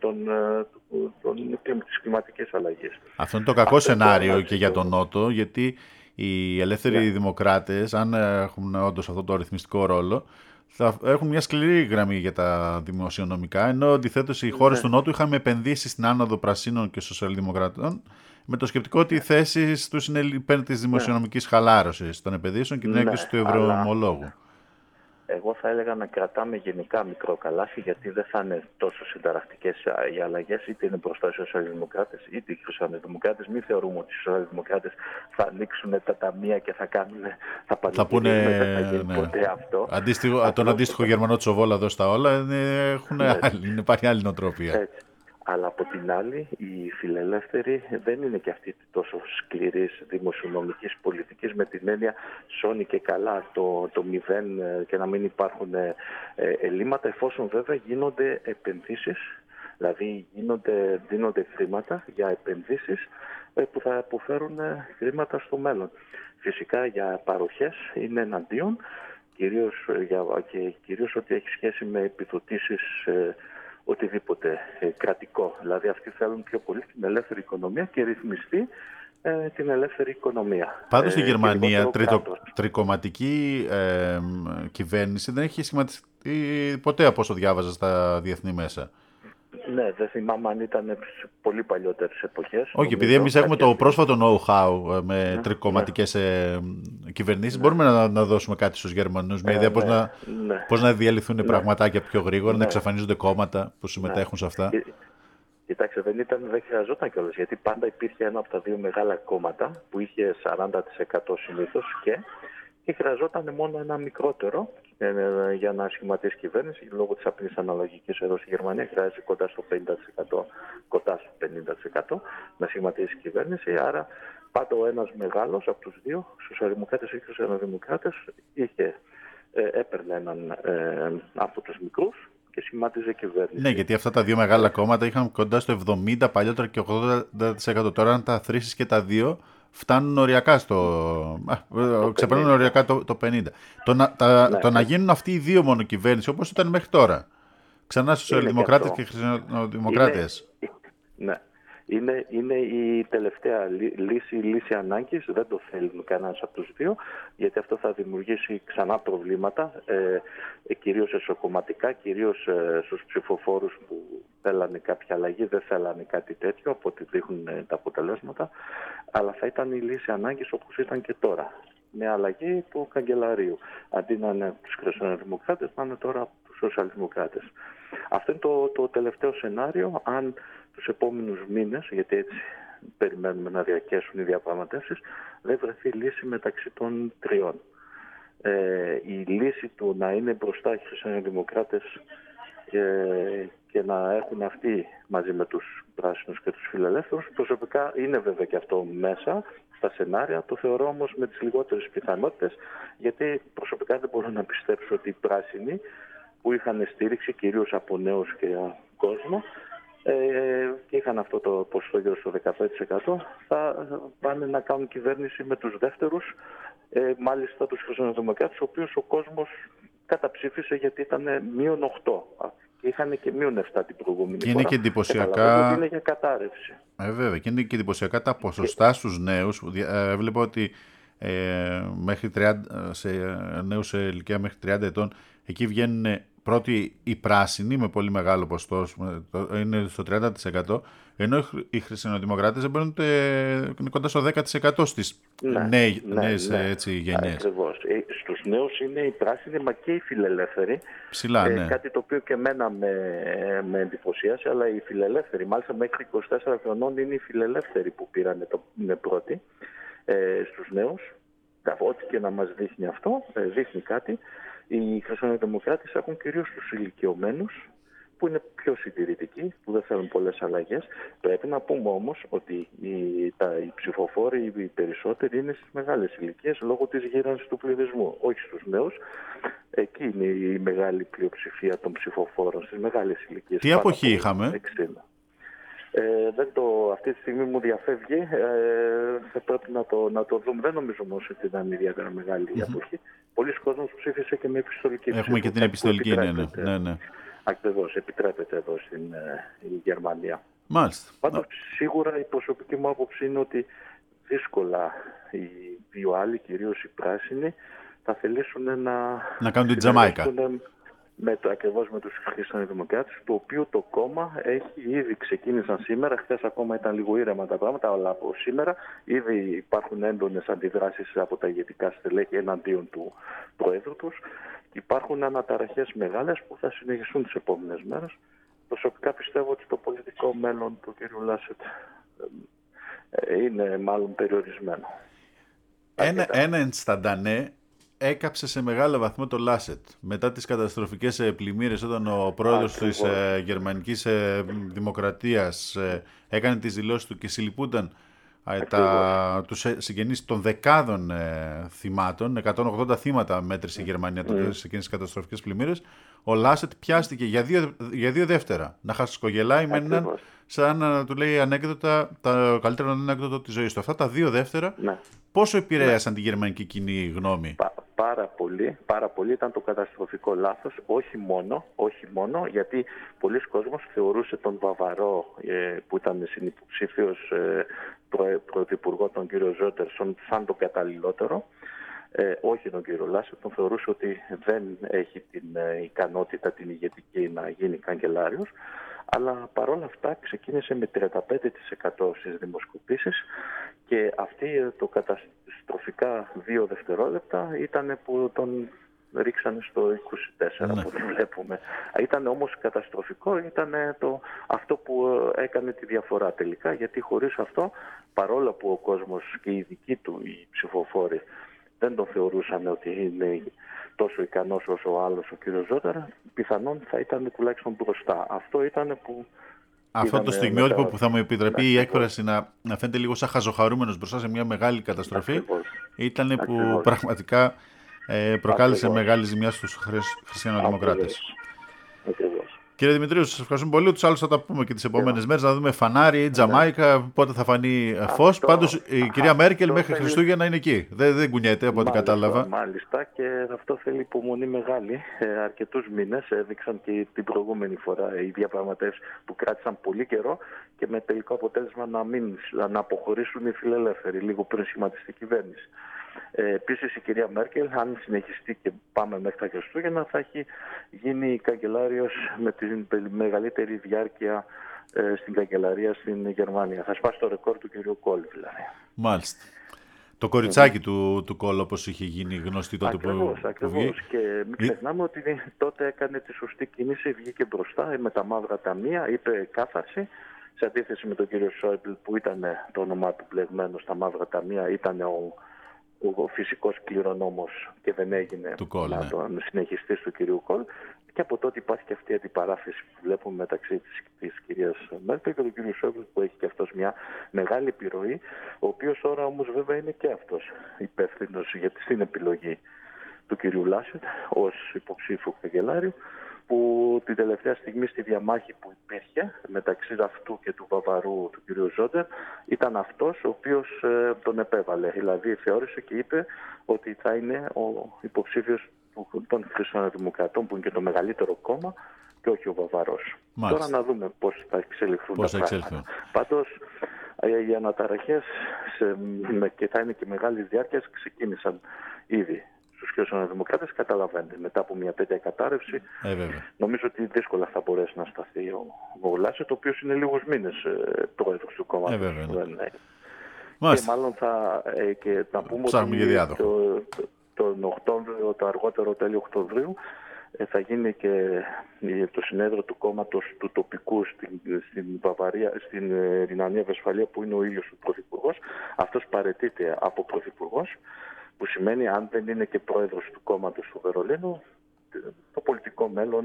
της κλιματικής αλλαγής. Αυτό είναι το κακό σενάριο και για τον Νότο, γιατί οι ελεύθεροι δημοκράτες, αν έχουν όντως αυτό το ρυθμιστικό ρόλο, θα έχουν μια σκληρή γραμμή για τα δημοσιονομικά, ενώ αντιθέτως οι χώρες του Νότου είχαμε επενδύσει στην άνοδο πρασίνων και σοσιαλδημοκρατών με το σκεπτικό ότι οι θέσεις τους είναι υπέρ της δημοσιονομικής χαλάρωσης των επενδύσεων και την έκδοση του ευρωομολόγου. Εγώ θα έλεγα να κρατάμε γενικά μικρό καλάθι, γιατί δεν θα είναι τόσο συνταρακτικές οι αλλαγές, είτε είναι μπροστά οι σοσιαλδημοκράτες είτε οι χριστιανοδημοκράτες. Μην θεωρούμε ότι οι σοσιαλδημοκράτες θα ανοίξουν τα ταμεία και θα πούνε δεν θα γίνει ποτέ αυτό. Τον αντίστοιχο Γερμανό Τσοβόλα εδώ στα όλα υπάρχει άλλη νοοτροπία. Έτσι. Αλλά από την άλλη, οι φιλελεύθεροι δεν είναι και αυτή τόσο σκληρής δημοσιονομικής πολιτικής, με την έννοια σώνει και καλά το μηδέν και να μην υπάρχουν ελλείμματα, εφόσον βέβαια γίνονται επενδύσεις, δηλαδή δίνονται χρήματα για επενδύσεις που θα αποφέρουν χρήματα στο μέλλον. Φυσικά για παροχές είναι εναντίον, κυρίως ό,τι έχει σχέση με επιδοτήσεις οτιδήποτε κρατικό. Δηλαδή αυτοί θέλουν πιο πολύ την ελεύθερη οικονομία και ρυθμιστεί την ελεύθερη οικονομία. Πάντως στη Γερμανία τρικομματική κυβέρνηση δεν έχει σχηματιστεί ποτέ, από όσο διάβαζα στα διεθνή μέσα. Ναι, δεν θυμάμαι αν ήταν πολύ παλιότερες εποχές. Όχι, επειδή εμείς έχουμε το πρόσφατο know-how με τρικομματικές κυβερνήσεις, μπορούμε να δώσουμε κάτι στους Γερμανούς, μια ιδέα πώς να διαλυθούν πραγματάκια πιο γρήγορα, να εξαφανίζονται κόμματα που συμμετέχουν σε αυτά. Κοιτάξτε, δεν χρειαζόταν κιόλας, γιατί πάντα υπήρχε ένα από τα δύο μεγάλα κόμματα που είχε 40% συνήθως και χρειαζόταν μόνο ένα μικρότερο για να σχηματίσει κυβέρνηση. Λόγω της απλής αναλογικής εδώ στη Γερμανία χρειάζεται κοντά στο 50% να σχηματίσει κυβέρνηση. Άρα πάντα ο ένας μεγάλος από τους δύο, σοσιαλδημοκράτες ή χριστιανοδημοκράτες, έπαιρνε έναν από τους μικρούς και σχημάτιζε κυβέρνηση. Ναι, γιατί αυτά τα δύο μεγάλα κόμματα είχαν κοντά στο 70% παλιότερα και 80%. Τώρα αν τα θρήσεις και τα δύο, φτάνουν οριακά ξεπερνούν οριακά το 50%. Το να γίνουν αυτοί οι δύο μόνο κυβέρνηση, όπως ήταν μέχρι τώρα. Ξανά σοσιαλδημοκράτες και χριστιανοδημοκράτες. Ναι. Είναι η τελευταία λύση ανάγκης, δεν το θέλουν κανένας από τους δύο, γιατί αυτό θα δημιουργήσει ξανά προβλήματα, κυρίως εσωκομματικά, κυρίως στους ψηφοφόρους που θέλανε κάποια αλλαγή, δεν θέλανε κάτι τέτοιο από ό,τι δείχνουν τα αποτελέσματα, αλλά θα ήταν η λύση ανάγκης όπως ήταν και τώρα, με αλλαγή του καγκελαρίου. Αντί να είναι τους χριστιανοδημοκράτες, να είναι τώρα τους σοσιαλδημοκράτες. Αυτό είναι το τελευταίο σενάριο. Αν τους επόμενους μήνες, γιατί έτσι περιμένουμε να διαρκέσουν οι διαπραγματεύσεις, δεν βρεθεί λύση μεταξύ των τριών. Η λύση του να είναι μπροστά οι χριστιανοδημοκράτες και να έχουν αυτοί μαζί με τους πράσινους και τους φιλελεύθερους, προσωπικά είναι βέβαια και αυτό μέσα στα σενάρια. Το θεωρώ όμως με τις λιγότερες πιθανότητες, γιατί προσωπικά δεν μπορώ να πιστέψω ότι οι πράσινοι, που είχαν στήριξη κυρίως από νέους και κόσμο και είχαν αυτό το ποσοστό γύρω στο 15%, θα πάνε να κάνουν κυβέρνηση με τους δεύτερους, μάλιστα τους χριστιανοδημοκράτες, ο οποίος ο κόσμος καταψήφισε γιατί ήταν -8%. Είχαν και -7% την προηγούμενη φορά. Είναι και εντυπωσιακά. Είναι για κατάρρευση. Βέβαια, και είναι και εντυπωσιακά τα ποσοστά στους νέους. Βλέπω ότι σε νέους σε ηλικία μέχρι 30 ετών, εκεί βγαίνουν πρώτοι οι πράσινοι με πολύ μεγάλο ποσοστό, είναι στο 30%, ενώ οι χριστιανοδημοκράτες δεν παίρνουν κοντά στο 10% στις νέες γενιές. Ακριβώς. Στους νέους είναι οι πράσινοι, μα και οι φιλελεύθεροι. Ψηλά, ναι. Κάτι το οποίο και εμένα με εντυπωσίασε, αλλά οι φιλελεύθεροι, μάλιστα μέχρι 24 χρονών, είναι οι φιλελεύθεροι που πήραν πρώτοι στους νέους. ό,τι και να μας δείχνει αυτό, δείχνει κάτι. Οι χριστιανοδημοκράτες έχουν κυρίως τους ηλικιωμένους, που είναι πιο συντηρητικοί, που δεν θέλουν πολλές αλλαγές. Πρέπει να πούμε όμως ότι οι ψηφοφόροι, οι περισσότεροι, είναι στις μεγάλες ηλικίες λόγω της γύρανσης του πληθυσμού, όχι στους νέους. Εκεί είναι η μεγάλη πλειοψηφία των ψηφοφόρων, στις μεγάλες ηλικίες. Τι αποχή είχαμε? 60. Αυτή τη στιγμή μου διαφεύγει, θα πρέπει να το δούμε. Δεν νομίζω όμως ότι ήταν ιδιαίτερα μεγάλη η αποχή. Πολλοί κόσμος ψήφισε και με επιστολική ψήφο. Έχουμε και την επιστολική, ναι. Ακριβώς, επιτρέπεται εδώ στην Γερμανία. Μάλιστα. Πάντως, σίγουρα η προσωπική μου άποψη είναι ότι δύσκολα οι δύο άλλοι, κυρίως οι πράσινοι, θα θελήσουν να κάνουν την Τζαμάικα. Ακριβώς με τους χριστιανοδημοκράτες, το οποίο το κόμμα έχει ήδη ξεκίνησαν σήμερα. Χθες ακόμα ήταν λίγο ήρεμα τα πράγματα, αλλά από σήμερα ήδη υπάρχουν έντονες αντιδράσεις από τα ηγετικά στελέχη εναντίον του Προέδρου τους. Υπάρχουν αναταραχές μεγάλες που θα συνεχιστούν τις επόμενες μέρες. Προσωπικά πιστεύω ότι το πολιτικό μέλλον του κ. Λάσετ είναι μάλλον περιορισμένο. Ένα ενσταντανέ έκαψε σε μεγάλο βαθμό το Λάσετ. Μετά τις καταστροφικές πλημμύρες, όταν ο πρόεδρος της Γερμανικής Δημοκρατίας έκανε τις δηλώσεις του και συλληπούνταν τους συγγενείς των δεκάδων θυμάτων, 180 θύματα μέτρησε η Γερμανία τότε σε εκείνες τις καταστροφικές πλημμύρες, ο Λάσετ πιάστηκε για δύο δεύτερα να χασκογελάει με έναν, σαν να του λέει ανέκδοτα, το καλύτερο ανέκδοτο της ζωής του. Αυτά τα 2 δεύτερα, πόσο επηρέασαν τη γερμανική κοινή γνώμη? Πάρα πολύ ήταν το καταστροφικό λάθος, όχι μόνο, γιατί πολλοί κόσμος θεωρούσε τον Βαβαρό που ήταν συνυποψήφιος πρωθυπουργό, τον κύριο Ζόντερσον, σαν τον καταλληλότερο. Όχι τον κύριο Λάσετ, τον θεωρούσε ότι δεν έχει την ικανότητα την ηγετική να γίνει καγκελάριος, αλλά παρόλα αυτά ξεκίνησε με 35% στις δημοσκοπήσεις και αυτή το καταστροφικά 2 δευτερόλεπτα ήταν που τον ρίξανε στο 24 που βλέπουμε. Ήταν όμως καταστροφικό, ήταν αυτό που έκανε τη διαφορά τελικά, γιατί χωρίς αυτό, παρόλο που ο κόσμος και οι δικοί του οι ψηφοφόροι δεν τον θεωρούσαν ότι είναι τόσο ικανός όσο ο άλλος ο κύριος Ζώτερα, πιθανόν θα ήταν τουλάχιστον μπροστά. Αυτό ήταν που... Αυτό το στιγμιότυπο που θα μου επιτρέπει η έκφραση να φαίνεται λίγο σαν χαζοχαρούμενος μπροστά σε μια μεγάλη καταστροφή, ήταν που πραγματικά προκάλεσε μεγάλη ζημιά στους χριστιανοδημοκράτες. Κύριε Δημητρίου, σας ευχαριστούμε πολύ. Τους άλλους θα τα πούμε και τις επόμενες μέρες, να δούμε φανάρι, Τζαμάικα, πότε θα φανεί φως. Πάντως η κυρία Μέρκελ μέχρι Χριστούγεννα είναι εκεί. Δεν κουνιέται από ό,τι κατάλαβα. Μάλιστα, και αυτό θέλει υπομονή μεγάλη. Αρκετούς μήνες έδειξαν και την προηγούμενη φορά οι διαπραγματεύσεις που κράτησαν πολύ καιρό και με τελικό αποτέλεσμα να αποχωρήσουν οι φιλελεύθεροι λίγο πριν σχηματιστεί η κυβέρνηση. Επίσης η κυρία Μέρκελ, αν συνεχιστεί και πάμε μέχρι τα Χριστούγεννα, θα έχει γίνει καγκελάριος με την μεγαλύτερη διάρκεια στην καγκελαρία στην Γερμανία. Θα σπάσει το ρεκόρ του κυρίου Κόλ δηλαδή. Μάλιστα. Το κοριτσάκι του Κόλ, όπως είχε γίνει γνωστή τότε Ακριβώς. Και μην ξεχνάμε ότι τότε έκανε τη σωστή κίνηση, βγήκε μπροστά με τα μαύρα ταμεία, είπε κάθαρση. Σε αντίθεση με τον κύριο Σόιμπλ που ήταν το όνομά του πλεγμένο στα μαύρα ταμεία, ήταν ο φυσικός κληρονόμος και δεν έγινε τον συνεχιστής του κυρίου Κόλ. Και από τότε υπάρχει και αυτή η αντιπαράθεση που βλέπουμε μεταξύ της κυρίας Μέρκελ και του κυρίου Σόιμπλ, που έχει και αυτός μια μεγάλη επιρροή, ο οποίος τώρα όμως βέβαια είναι και αυτός υπεύθυνος στην επιλογή του κυρίου Λάσετ ως υποψήφιου καγκελάριου, που την τελευταία στιγμή στη διαμάχη που υπήρχε μεταξύ αυτού και του Βαβαρού του κ. Ζόντερ ήταν αυτός ο οποίος τον επέβαλε. Δηλαδή θεώρησε και είπε ότι θα είναι ο υποψήφιος των Χριστιανοδημοκρατών, που είναι και το μεγαλύτερο κόμμα, και όχι ο Βαβαρός. Τώρα να δούμε πώς θα εξελιχθούν τα πράγματα. Πάντως οι αναταραχές και θα είναι και μεγάλης διάρκειας ξεκίνησαν ήδη. Στους χριστιανοδημοκράτες καταλαβαίνετε, μετά από μια τέτοια κατάρρευση, νομίζω ότι δύσκολα θα μπορέσει να σταθεί ο Λάσετ, ο οποίος είναι λίγους μήνες πρόεδρος του κόμματος. Και μάλλον και να πούμε ότι τον Οκτώβριο, το αργότερο τέλειο Οκτωβρίου, θα γίνει και το συνέδριο του κόμματος του τοπικού στην Βαβαρία, στην Ρινανία Βεσφαλία, που είναι ο ίδιος ο πρωθυπουργός. Αυτός παραιτείται από πρωθυπουργός που σημαίνει αν δεν είναι και πρόεδρος του κόμματος του Βερολίνου, το πολιτικό μέλλον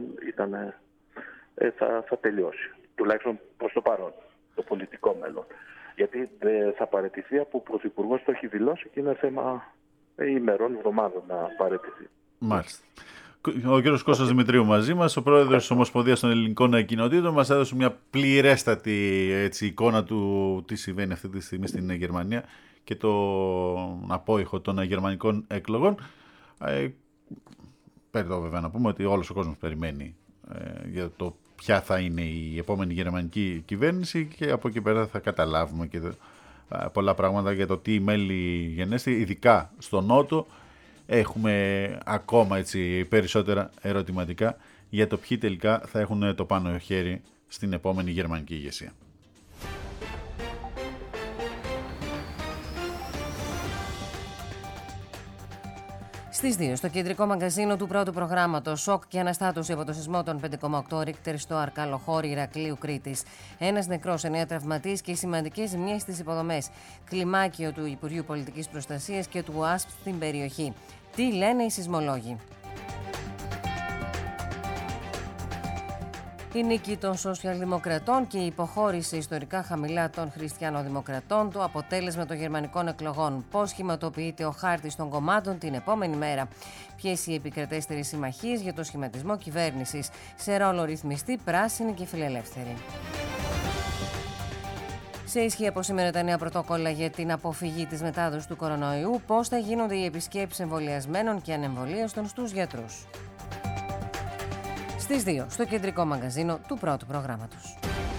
θα τελειώσει. Τουλάχιστον προς το παρόν, το πολιτικό μέλλον. Γιατί θα παραιτηθεί από πρωθυπουργός, το έχει δηλώσει και είναι θέμα ημερών, εβδομάδων να παραιτηθεί. Μάλιστα. Ο κ. Κώστας Δημητρίου μαζί μας, ο πρόεδρος της Ομοσπονδίας των Ελληνικών Κοινοτήτων, μας έδωσε μια πληρέστατη εικόνα του τι συμβαίνει αυτή τη στιγμή στην Γερμανία και τον απόϊχο των γερμανικών εκλογών. Πρέπει βέβαια να πούμε ότι όλος ο κόσμος περιμένει για το ποια θα είναι η επόμενη γερμανική κυβέρνηση και από εκεί πέρα θα καταλάβουμε και πολλά πράγματα για το τι μέλη γενέστε, ειδικά στο Νότο. Έχουμε ακόμα έτσι περισσότερα ερωτηματικά για το ποιοι τελικά θα έχουν το πάνω χέρι στην επόμενη γερμανική ηγεσία. Στις 2, στο κεντρικό μαγκαζίνο του πρώτου προγράμματος, σοκ και αναστάτωση από το σεισμό των 5,8 Ρίχτερ στο Αρκαλοχώρι Ηρακλείου Κρήτης. Ένας νεκρός, 9 τραυματίες και σημαντικές ζημιές στις υποδομές. Κλιμάκιο του Υπουργείου Πολιτικής Προστασίας και του ΟΑΣΠ στην περιοχή. Τι λένε οι σεισμολόγοι? Η νίκη των σοσιαλδημοκρατών και η υποχώρηση ιστορικά χαμηλά των χριστιανοδημοκρατών, το αποτέλεσμα των γερμανικών εκλογών. Πώς σχηματοποιείται ο χάρτης των κομμάτων την επόμενη μέρα. Ποιες οι επικρατέστερες συμμαχίες για το σχηματισμό κυβέρνησης. Σε ρόλο ρυθμιστή, πράσινη και φιλελεύθερη. Σε ισχύ από σήμερα τα νέα πρωτόκολλα για την αποφυγή της μετάδοσης του κορονοϊού. Πώς θα γίνονται οι επισκέψεις εμβολιασμένων και ανεμβολίαστων στους γιατρούς. Στις 2, στο κεντρικό μαγκαζίνο του πρώτου προγράμματος.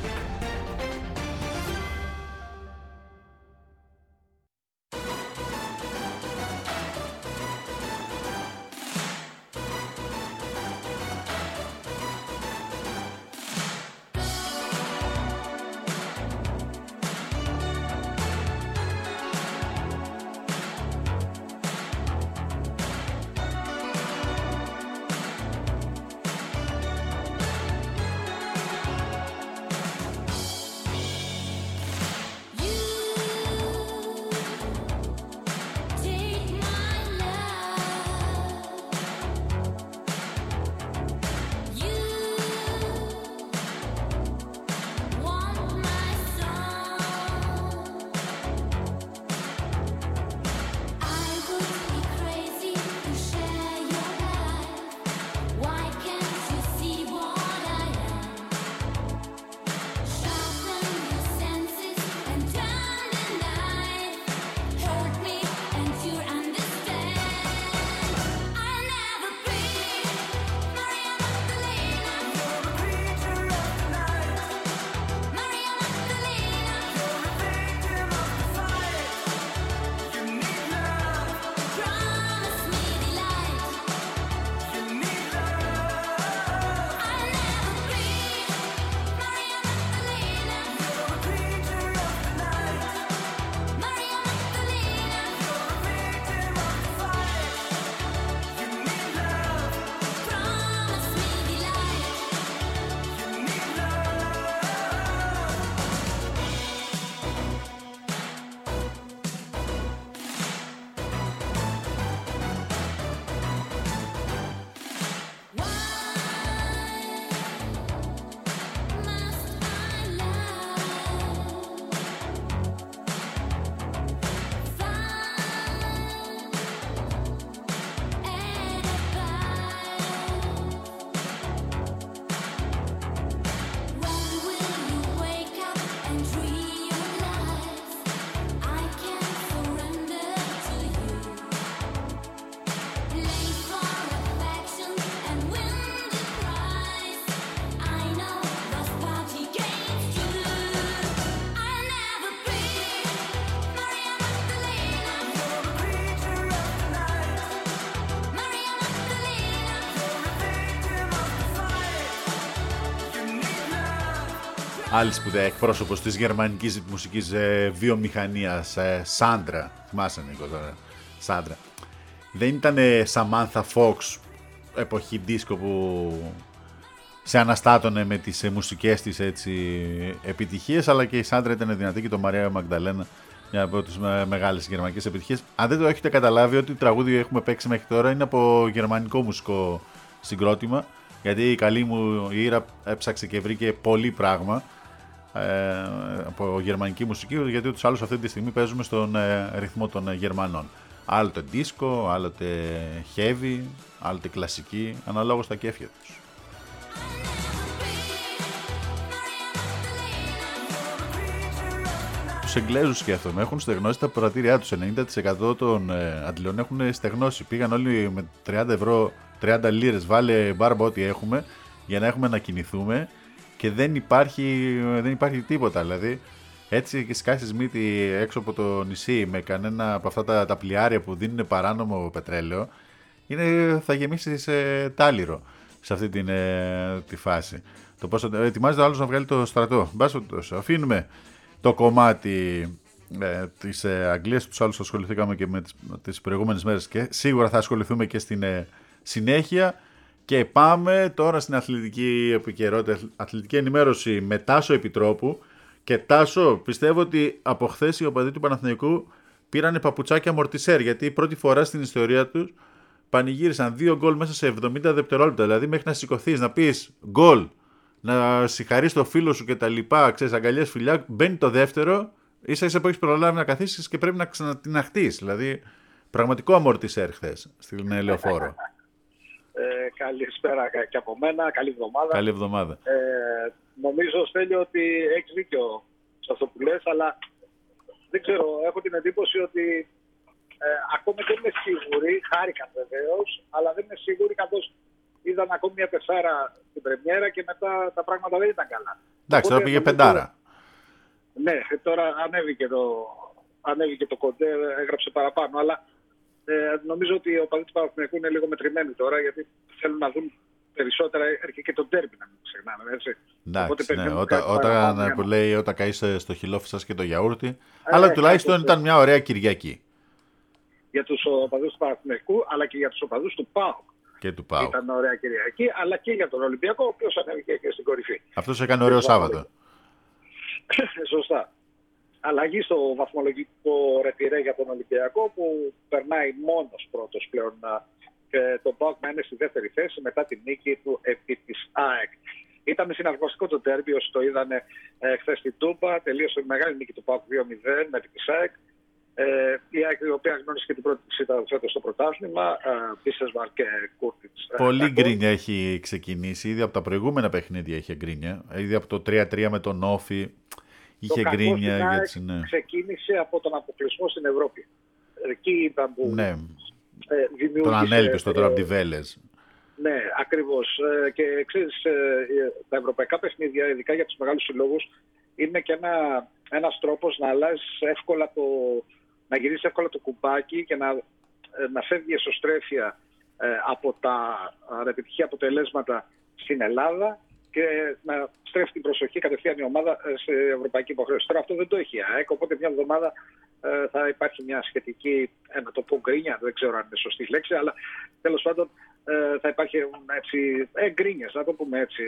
Άλλη σπουδαία εκπρόσωπος της γερμανικής μουσικής βιομηχανίας, Σάντρα. Θυμάσαι, Νίκο, τώρα. Σάντρα. Δεν ήταν Samantha Fox, εποχή δίσκο, που σε αναστάτωνε με τις μουσικές της έτσι, επιτυχίες, αλλά και η Σάντρα ήταν δυνατή και το Μαρία Μαγδαλένα Μια από τις μεγάλες γερμανικές επιτυχίες. Αν δεν το έχετε καταλάβει, ότι το τραγούδι έχουμε παίξει μέχρι τώρα είναι από γερμανικό μουσικό συγκρότημα. Γιατί η καλή μου η Ήρα έψαξε και βρήκε πολύ πράγμα από γερμανική μουσική, γιατί τους άλλους αυτή τη στιγμή παίζουμε στον ρυθμό των Γερμανών. Άλλοτε disco, άλλοτε heavy, άλλοτε κλασική, αναλόγως τα κέφια τους. Τους Εγγλέζους σκέφτομαι, έχουν στεγνώσει τα πρατήριά τους. 90% των αντλών έχουν στεγνώσει. Πήγαν όλοι με 30 ευρώ, 30 λίρες, βάλε μπάρμπα ό,τι έχουμε, για να έχουμε να κινηθούμε, και δεν υπάρχει τίποτα. Δηλαδή, έτσι και σκάσεις μύτη έξω από το νησί με κανένα από αυτά τα πλοιάρια που δίνουν παράνομο πετρέλαιο, θα γεμίσει σε τάλιρο σε αυτή τη φάση. Το πώς ετοιμάζεται ο άλλος να βγάλει το στρατό. Αφήνουμε το κομμάτι της Αγγλίας, τους άλλους ασχοληθήκαμε και με τις προηγούμενες μέρες και σίγουρα θα ασχοληθούμε και στην συνέχεια, και πάμε τώρα στην αθλητική επικαιρότητα, αθλητική ενημέρωση με Τάσο Επιτρόπου. Και Τάσο, πιστεύω ότι από χθες οι οπαδοί του Παναθηναϊκού πήρανε παπουτσάκια αμορτισέρ, γιατί πρώτη φορά στην ιστορία τους πανηγύρισαν 2 γκολ μέσα σε 70 δευτερόλεπτα. Δηλαδή, μέχρι να σηκωθείς, να πεις γκολ, να συγχαρείς το φίλο σου και τα λοιπά, ξέρεις, αγκαλιές, φιλιά, μπαίνει το δεύτερο, ίσα-ίσα που έχεις προλάβει να καθίσεις και πρέπει να ξανατιναχτείς. Δηλαδή, πραγματικό αμορτισέρ χθες στην Λεωφόρο. Καλησπέρα και από μένα, καλή εβδομάδα. Καλή εβδομάδα. Νομίζω, Στέλιο, ότι έχεις δίκιο σε αυτό που λες, αλλά δεν ξέρω, έχω την εντύπωση ότι ακόμα δεν είμαι σίγουρη, χάρηκαν βεβαίως, αλλά δεν είμαι σίγουρη, καθώς είδαν ακόμη μια τεσσάρα στην πρεμιέρα και μετά τα πράγματα δεν ήταν καλά. Εντάξει, τώρα πήγε πεντάρα. Ναι, τώρα ανέβηκε το κοντέ, έγραψε παραπάνω, αλλά νομίζω ότι ο οπαδοί του Παναθηναϊκού είναι λίγο μετρημένοι τώρα, γιατί θέλουν να δουν περισσότερα, έρχεται και το ντέρμπι, να μην ξεχνάμε, έτσι. Εντάξει, ναι, που λέει όταν καείς στο χυλόφι σας και το γιαούρτι, αλλά τουλάχιστον ήταν μια ωραία Κυριακή. Για τους οπαδούς του Παναθηναϊκού, αλλά και για τους οπαδούς του ΠΑΟΚ. Και του ΠΑΟΚ. Ήταν ωραία Κυριακή, αλλά και για τον Ολυμπιακό, ο οποίος ανέβηκε και στην κορυφή. Αυτός έκανε ωραίο Σάββατο. Σωστά. Αλλαγή στο βαθμολογικό ρετυρέ για τον Ολυμπιακό, που περνάει μόνος πρώτος πλέον, και τον ΠΑΟΚ να είναι στη δεύτερη θέση μετά την νίκη του επί της ΑΕΚ. Ήταν συναρπαστικό το ντέρμπι, όσοι το είδανε χθες στην Τούμπα. Τελείωσε με μεγάλη νίκη του ΠΑΟΚ 2-0 επί της ΑΕΚ. Η ΑΕΚ, η οποία γνώρισε και την πρώτη της ήταν φέτος στο πρωτάθλημα, Πίσεσμαρ και Κούρτιτς. Πολύ γκρίνια έχει ξεκινήσει, ήδη από τα προηγούμενα παιχνίδια είχε γκρίνια. Ήδη από το 3-3 με τον Όφη είχε γκρίνια. Ξεκίνησε από τον αποκλεισμό στην Ευρώπη. Εκεί ήταν που δημιούργησε... Τον ανέλπιστο τώρα από τη Βέλες. Ναι, ακριβώς. Και ξέρεις, τα ευρωπαϊκά παιχνίδια, ειδικά για τους μεγάλους συλλόγους, είναι και ένας τρόπος να αλλάζεις εύκολα να γυρίσεις εύκολα το κουμπάκι και να φεύγει η εσωστρέφεια από τα ανεπιτυχή αποτελέσματα στην Ελλάδα και να στρέφει την προσοχή κατευθείαν η ομάδα σε ευρωπαϊκή υποχρέωση. Τώρα αυτό δεν το έχει η ΑΕΚ, οπότε μια εβδομάδα θα υπάρχει μια σχετική, να το πω γκρίνια, δεν ξέρω αν είναι σωστή η λέξη, αλλά τέλος πάντων θα υπάρχει έτσι, γκρίνιες, να το πούμε έτσι.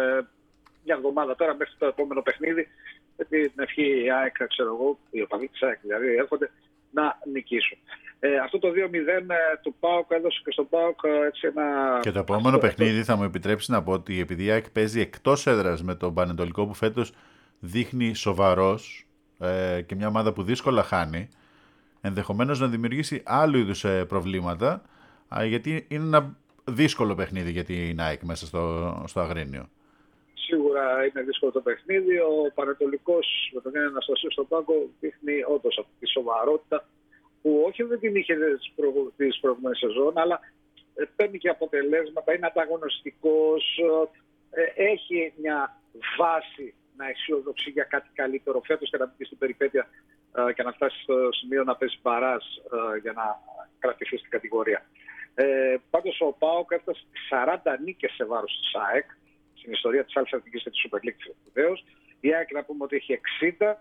Μια εβδομάδα τώρα μέχρι το επόμενο παιχνίδι, με την ευχή η ΑΕΚ, ξέρω εγώ, οι οπαδοί της ΑΕΚ δηλαδή, έρχονται να νικήσουν. Αυτό το 2-0 του ΠΑΟΚ έδωσε και στον ΠΑΟΚ έτσι ένα... Και το επόμενο παιχνίδι θα μου επιτρέψει να πω ότι επειδή η ΑΕΚ παίζει εκτός έδρας με τον Πανετολικό, που φέτος δείχνει σοβαρός και μια ομάδα που δύσκολα χάνει, ενδεχομένως να δημιουργήσει άλλου είδους προβλήματα, γιατί είναι ένα δύσκολο παιχνίδι για την ΑΕΚ μέσα στο Αγρίνιο. Σίγουρα είναι δύσκολο το παιχνίδι. Ο Πανετολικός με τον Αναστασίου στον πάγκο δείχνει όντως αυτή τη σοβαρότητα που όχι δεν την είχε τις προηγούμενες σεζόν, αλλά παίρνει και αποτελέσματα, είναι ανταγωνιστικός, έχει μια βάση να αισιοδοξεί για κάτι καλύτερο φέτος και να μπει στην περιπέτεια και να φτάσει στο σημείο να παίζει μπαράζ για να κρατηθεί στην κατηγορία. Πάντως ο ΠΑΟΚ έφτασε 40 νίκες σε βάρος της ΑΕΚ στην ιστορία της Άλφα Εθνικής και της Super League βεβαίως. Η ΑΕΚ να πούμε ότι έχει 60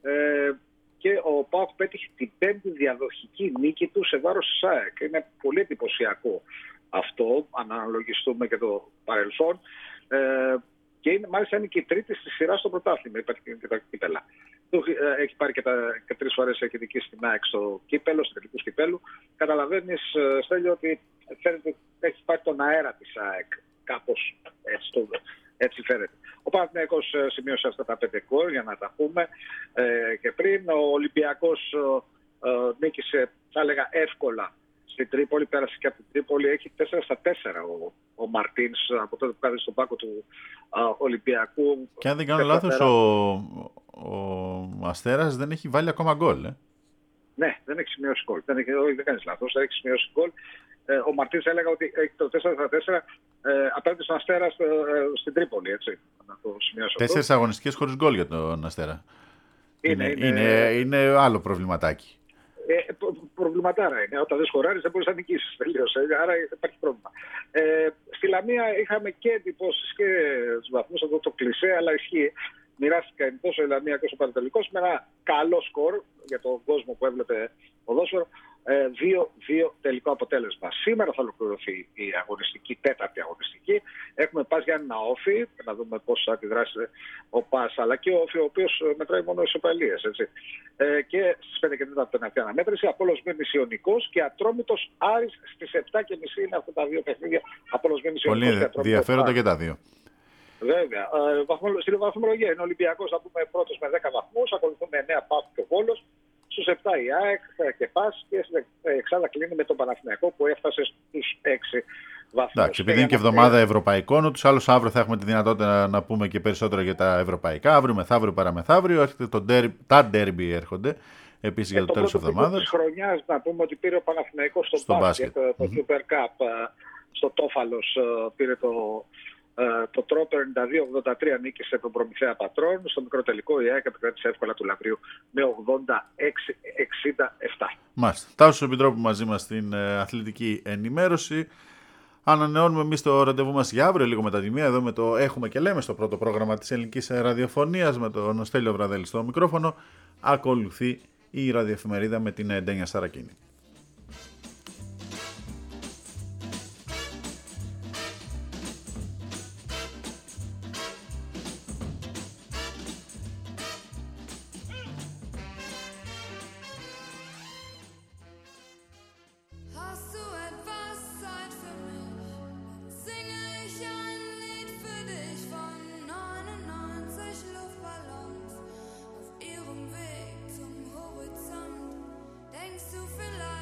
και ο ΠΑΟΚ πέτυχε την 5η διαδοχική νίκη του σε βάρος της ΑΕΚ. Είναι πολύ εντυπωσιακό αυτό, αν αναλογιστούμε και το παρελθόν. Και μάλιστα είναι και η τρίτη στη σειρά στο πρωτάθλημα, υπάρχει και τα κύπελα. Έχει πάρει και 3 φορές έχει νικήσει την ΑΕΚ στο κύπελο, στο τελικού κυπέλου. Καταλαβαίνεις, Στέλιο, ότι φαίνεται έχει πάρει τον αέρα της ΑΕΚ. Κάπως έτσι φαίνεται. Ο Παναθηναϊκός σημείωσε αυτά τα 5 γκολ, για να τα πούμε και πριν. Ο Ολυμπιακός νίκησε, θα έλεγα, εύκολα στην Τρίπολη, πέρασε και από την Τρίπολη. Έχει 4-4 ο Μαρτίνς από τότε που κάθεται στον πάκο του Ολυμπιακού. Και αν δεν κάνω λάθος, ο Αστέρας δεν έχει βάλει ακόμα γκολ. Ναι, δεν έχει σημειώσει γκολ. Δεν κάνεις λάθος, δεν έχει σημειώσει γκολ. Ο Μαρτίνς έλεγα ότι έχει το 4-4 απέναντι στον Αστέρα στην Τρίπολη, έτσι. Να το σημειώσω. 4 αγωνιστικές χωρίς γκολ για τον Αστέρα. Είναι άλλο προβληματάκι. Προβληματάρα είναι. Όταν δεν σκοράρεις δεν μπορείς να νικήσεις. Τελείωσε. Άρα υπάρχει πρόβλημα. Στη Λαμία είχαμε και εντυπώσεις και στους βαθμούς, αυτό το κλισέ, αλλά ισχύει. Μοιράστηκαν τόσο η Λαμία και ο Πανετολικός με ένα καλό σκορ για τον κόσμο που έβλεπε ποδόσφαιρο. 2-2 τελικό αποτέλεσμα. Σήμερα θα ολοκληρωθεί η αγωνιστική, τέταρτη αγωνιστική. Έχουμε Πας Γιάννηνα Όφη, να δούμε πώς θα αντιδράσει ο Πας, αλλά και ο Όφη, ο οποίος μετράει μόνο ισοπαλίες. Και στις 5 και 4 τελευταία αναμέτρηση, Απόλλωνας Μύρνης Ιωνικός και Ατρόμητος Άρης στις 7:30 είναι αυτά τα δύο παιχνίδια. Απόλλωνας Μύρνης Ιωνικός και Ατρόμητος. Πολύ ενδιαφέροντα και τα δύο. Βέβαια. Στην βαθμολογία είναι ο Ολυμπιακός, θα πούμε, πρώτος με 10 βαθμούς, ακολουθούν με 9 ΠΑΟΚ και ο Βόλος. Στους 7 η ΑΕΚ και Πας και στην εξάδα κλείνει με τον Παναθηναϊκό που έφτασε στους 6 βαθμούς. Εντάξει, επειδή είναι και εβδομάδα ευρωπαϊκών, ούτως άλλως αύριο θα έχουμε τη δυνατότητα να πούμε και περισσότερο για τα ευρωπαϊκά. Αύριο, μεθαύριο, παραμεθαύριο έρχεται τα ντέρμπι έρχονται επίσης για το τέλος της εβδομάδας. Της χρονιάς να πούμε ότι πήρε ο Παναθηναϊκός στο μπάσκετ, το Super Cup στο Τόφαλος πήρε το τρόπο 92-83 νίκησε τον Προμηθέα Πατρών. Στο μικρό τελικό η ΑΕΚ επικράτησε εύκολα του Λαβρίου με 86-67. Μάλιστα. Τάσος Επιτρόπου μαζί μας στην αθλητική ενημέρωση. Ανανεώνουμε εμείς το ραντεβού μας για αύριο, λίγο μετά τη μία. Εδώ με το έχουμε και λέμε στο πρώτο πρόγραμμα της ελληνικής ραδιοφωνίας με τον Στέλιο Βραδέλη στο μικρόφωνο. Ακολουθεί η ραδιοεφημερίδα με την Ντένια Σαρακίνη. Hast du etwas Zeit für mich? Singe ich ein Lied für dich von 99 Luftballons auf ihrem Weg zum Horizont. Denkst du vielleicht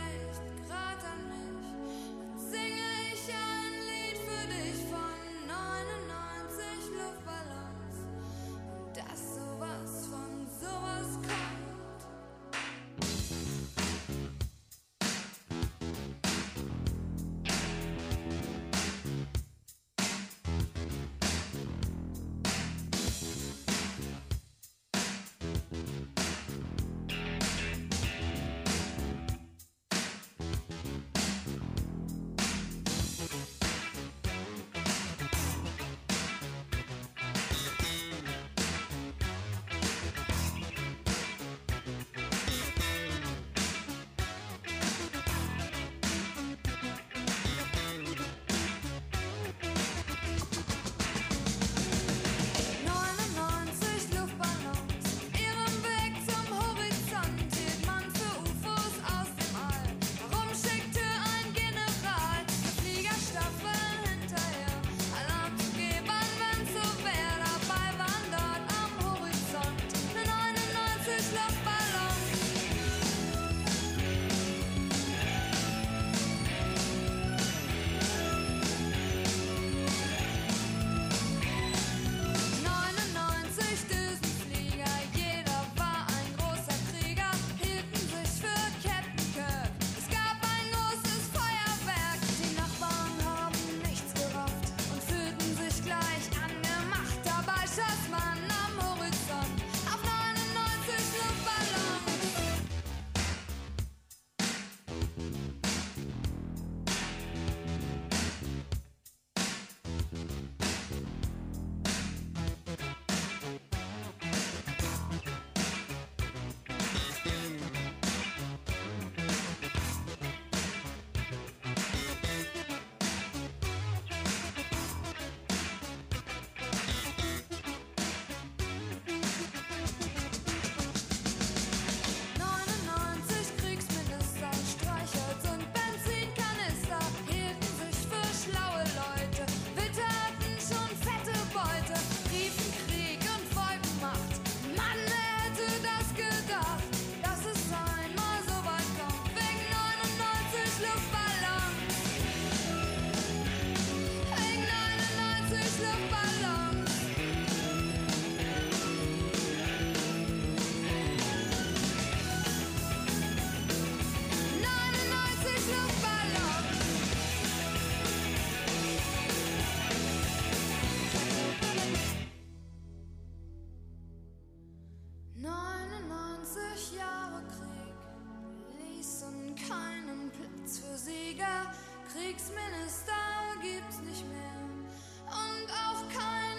Kriegsminister gibt's nicht mehr und auch kein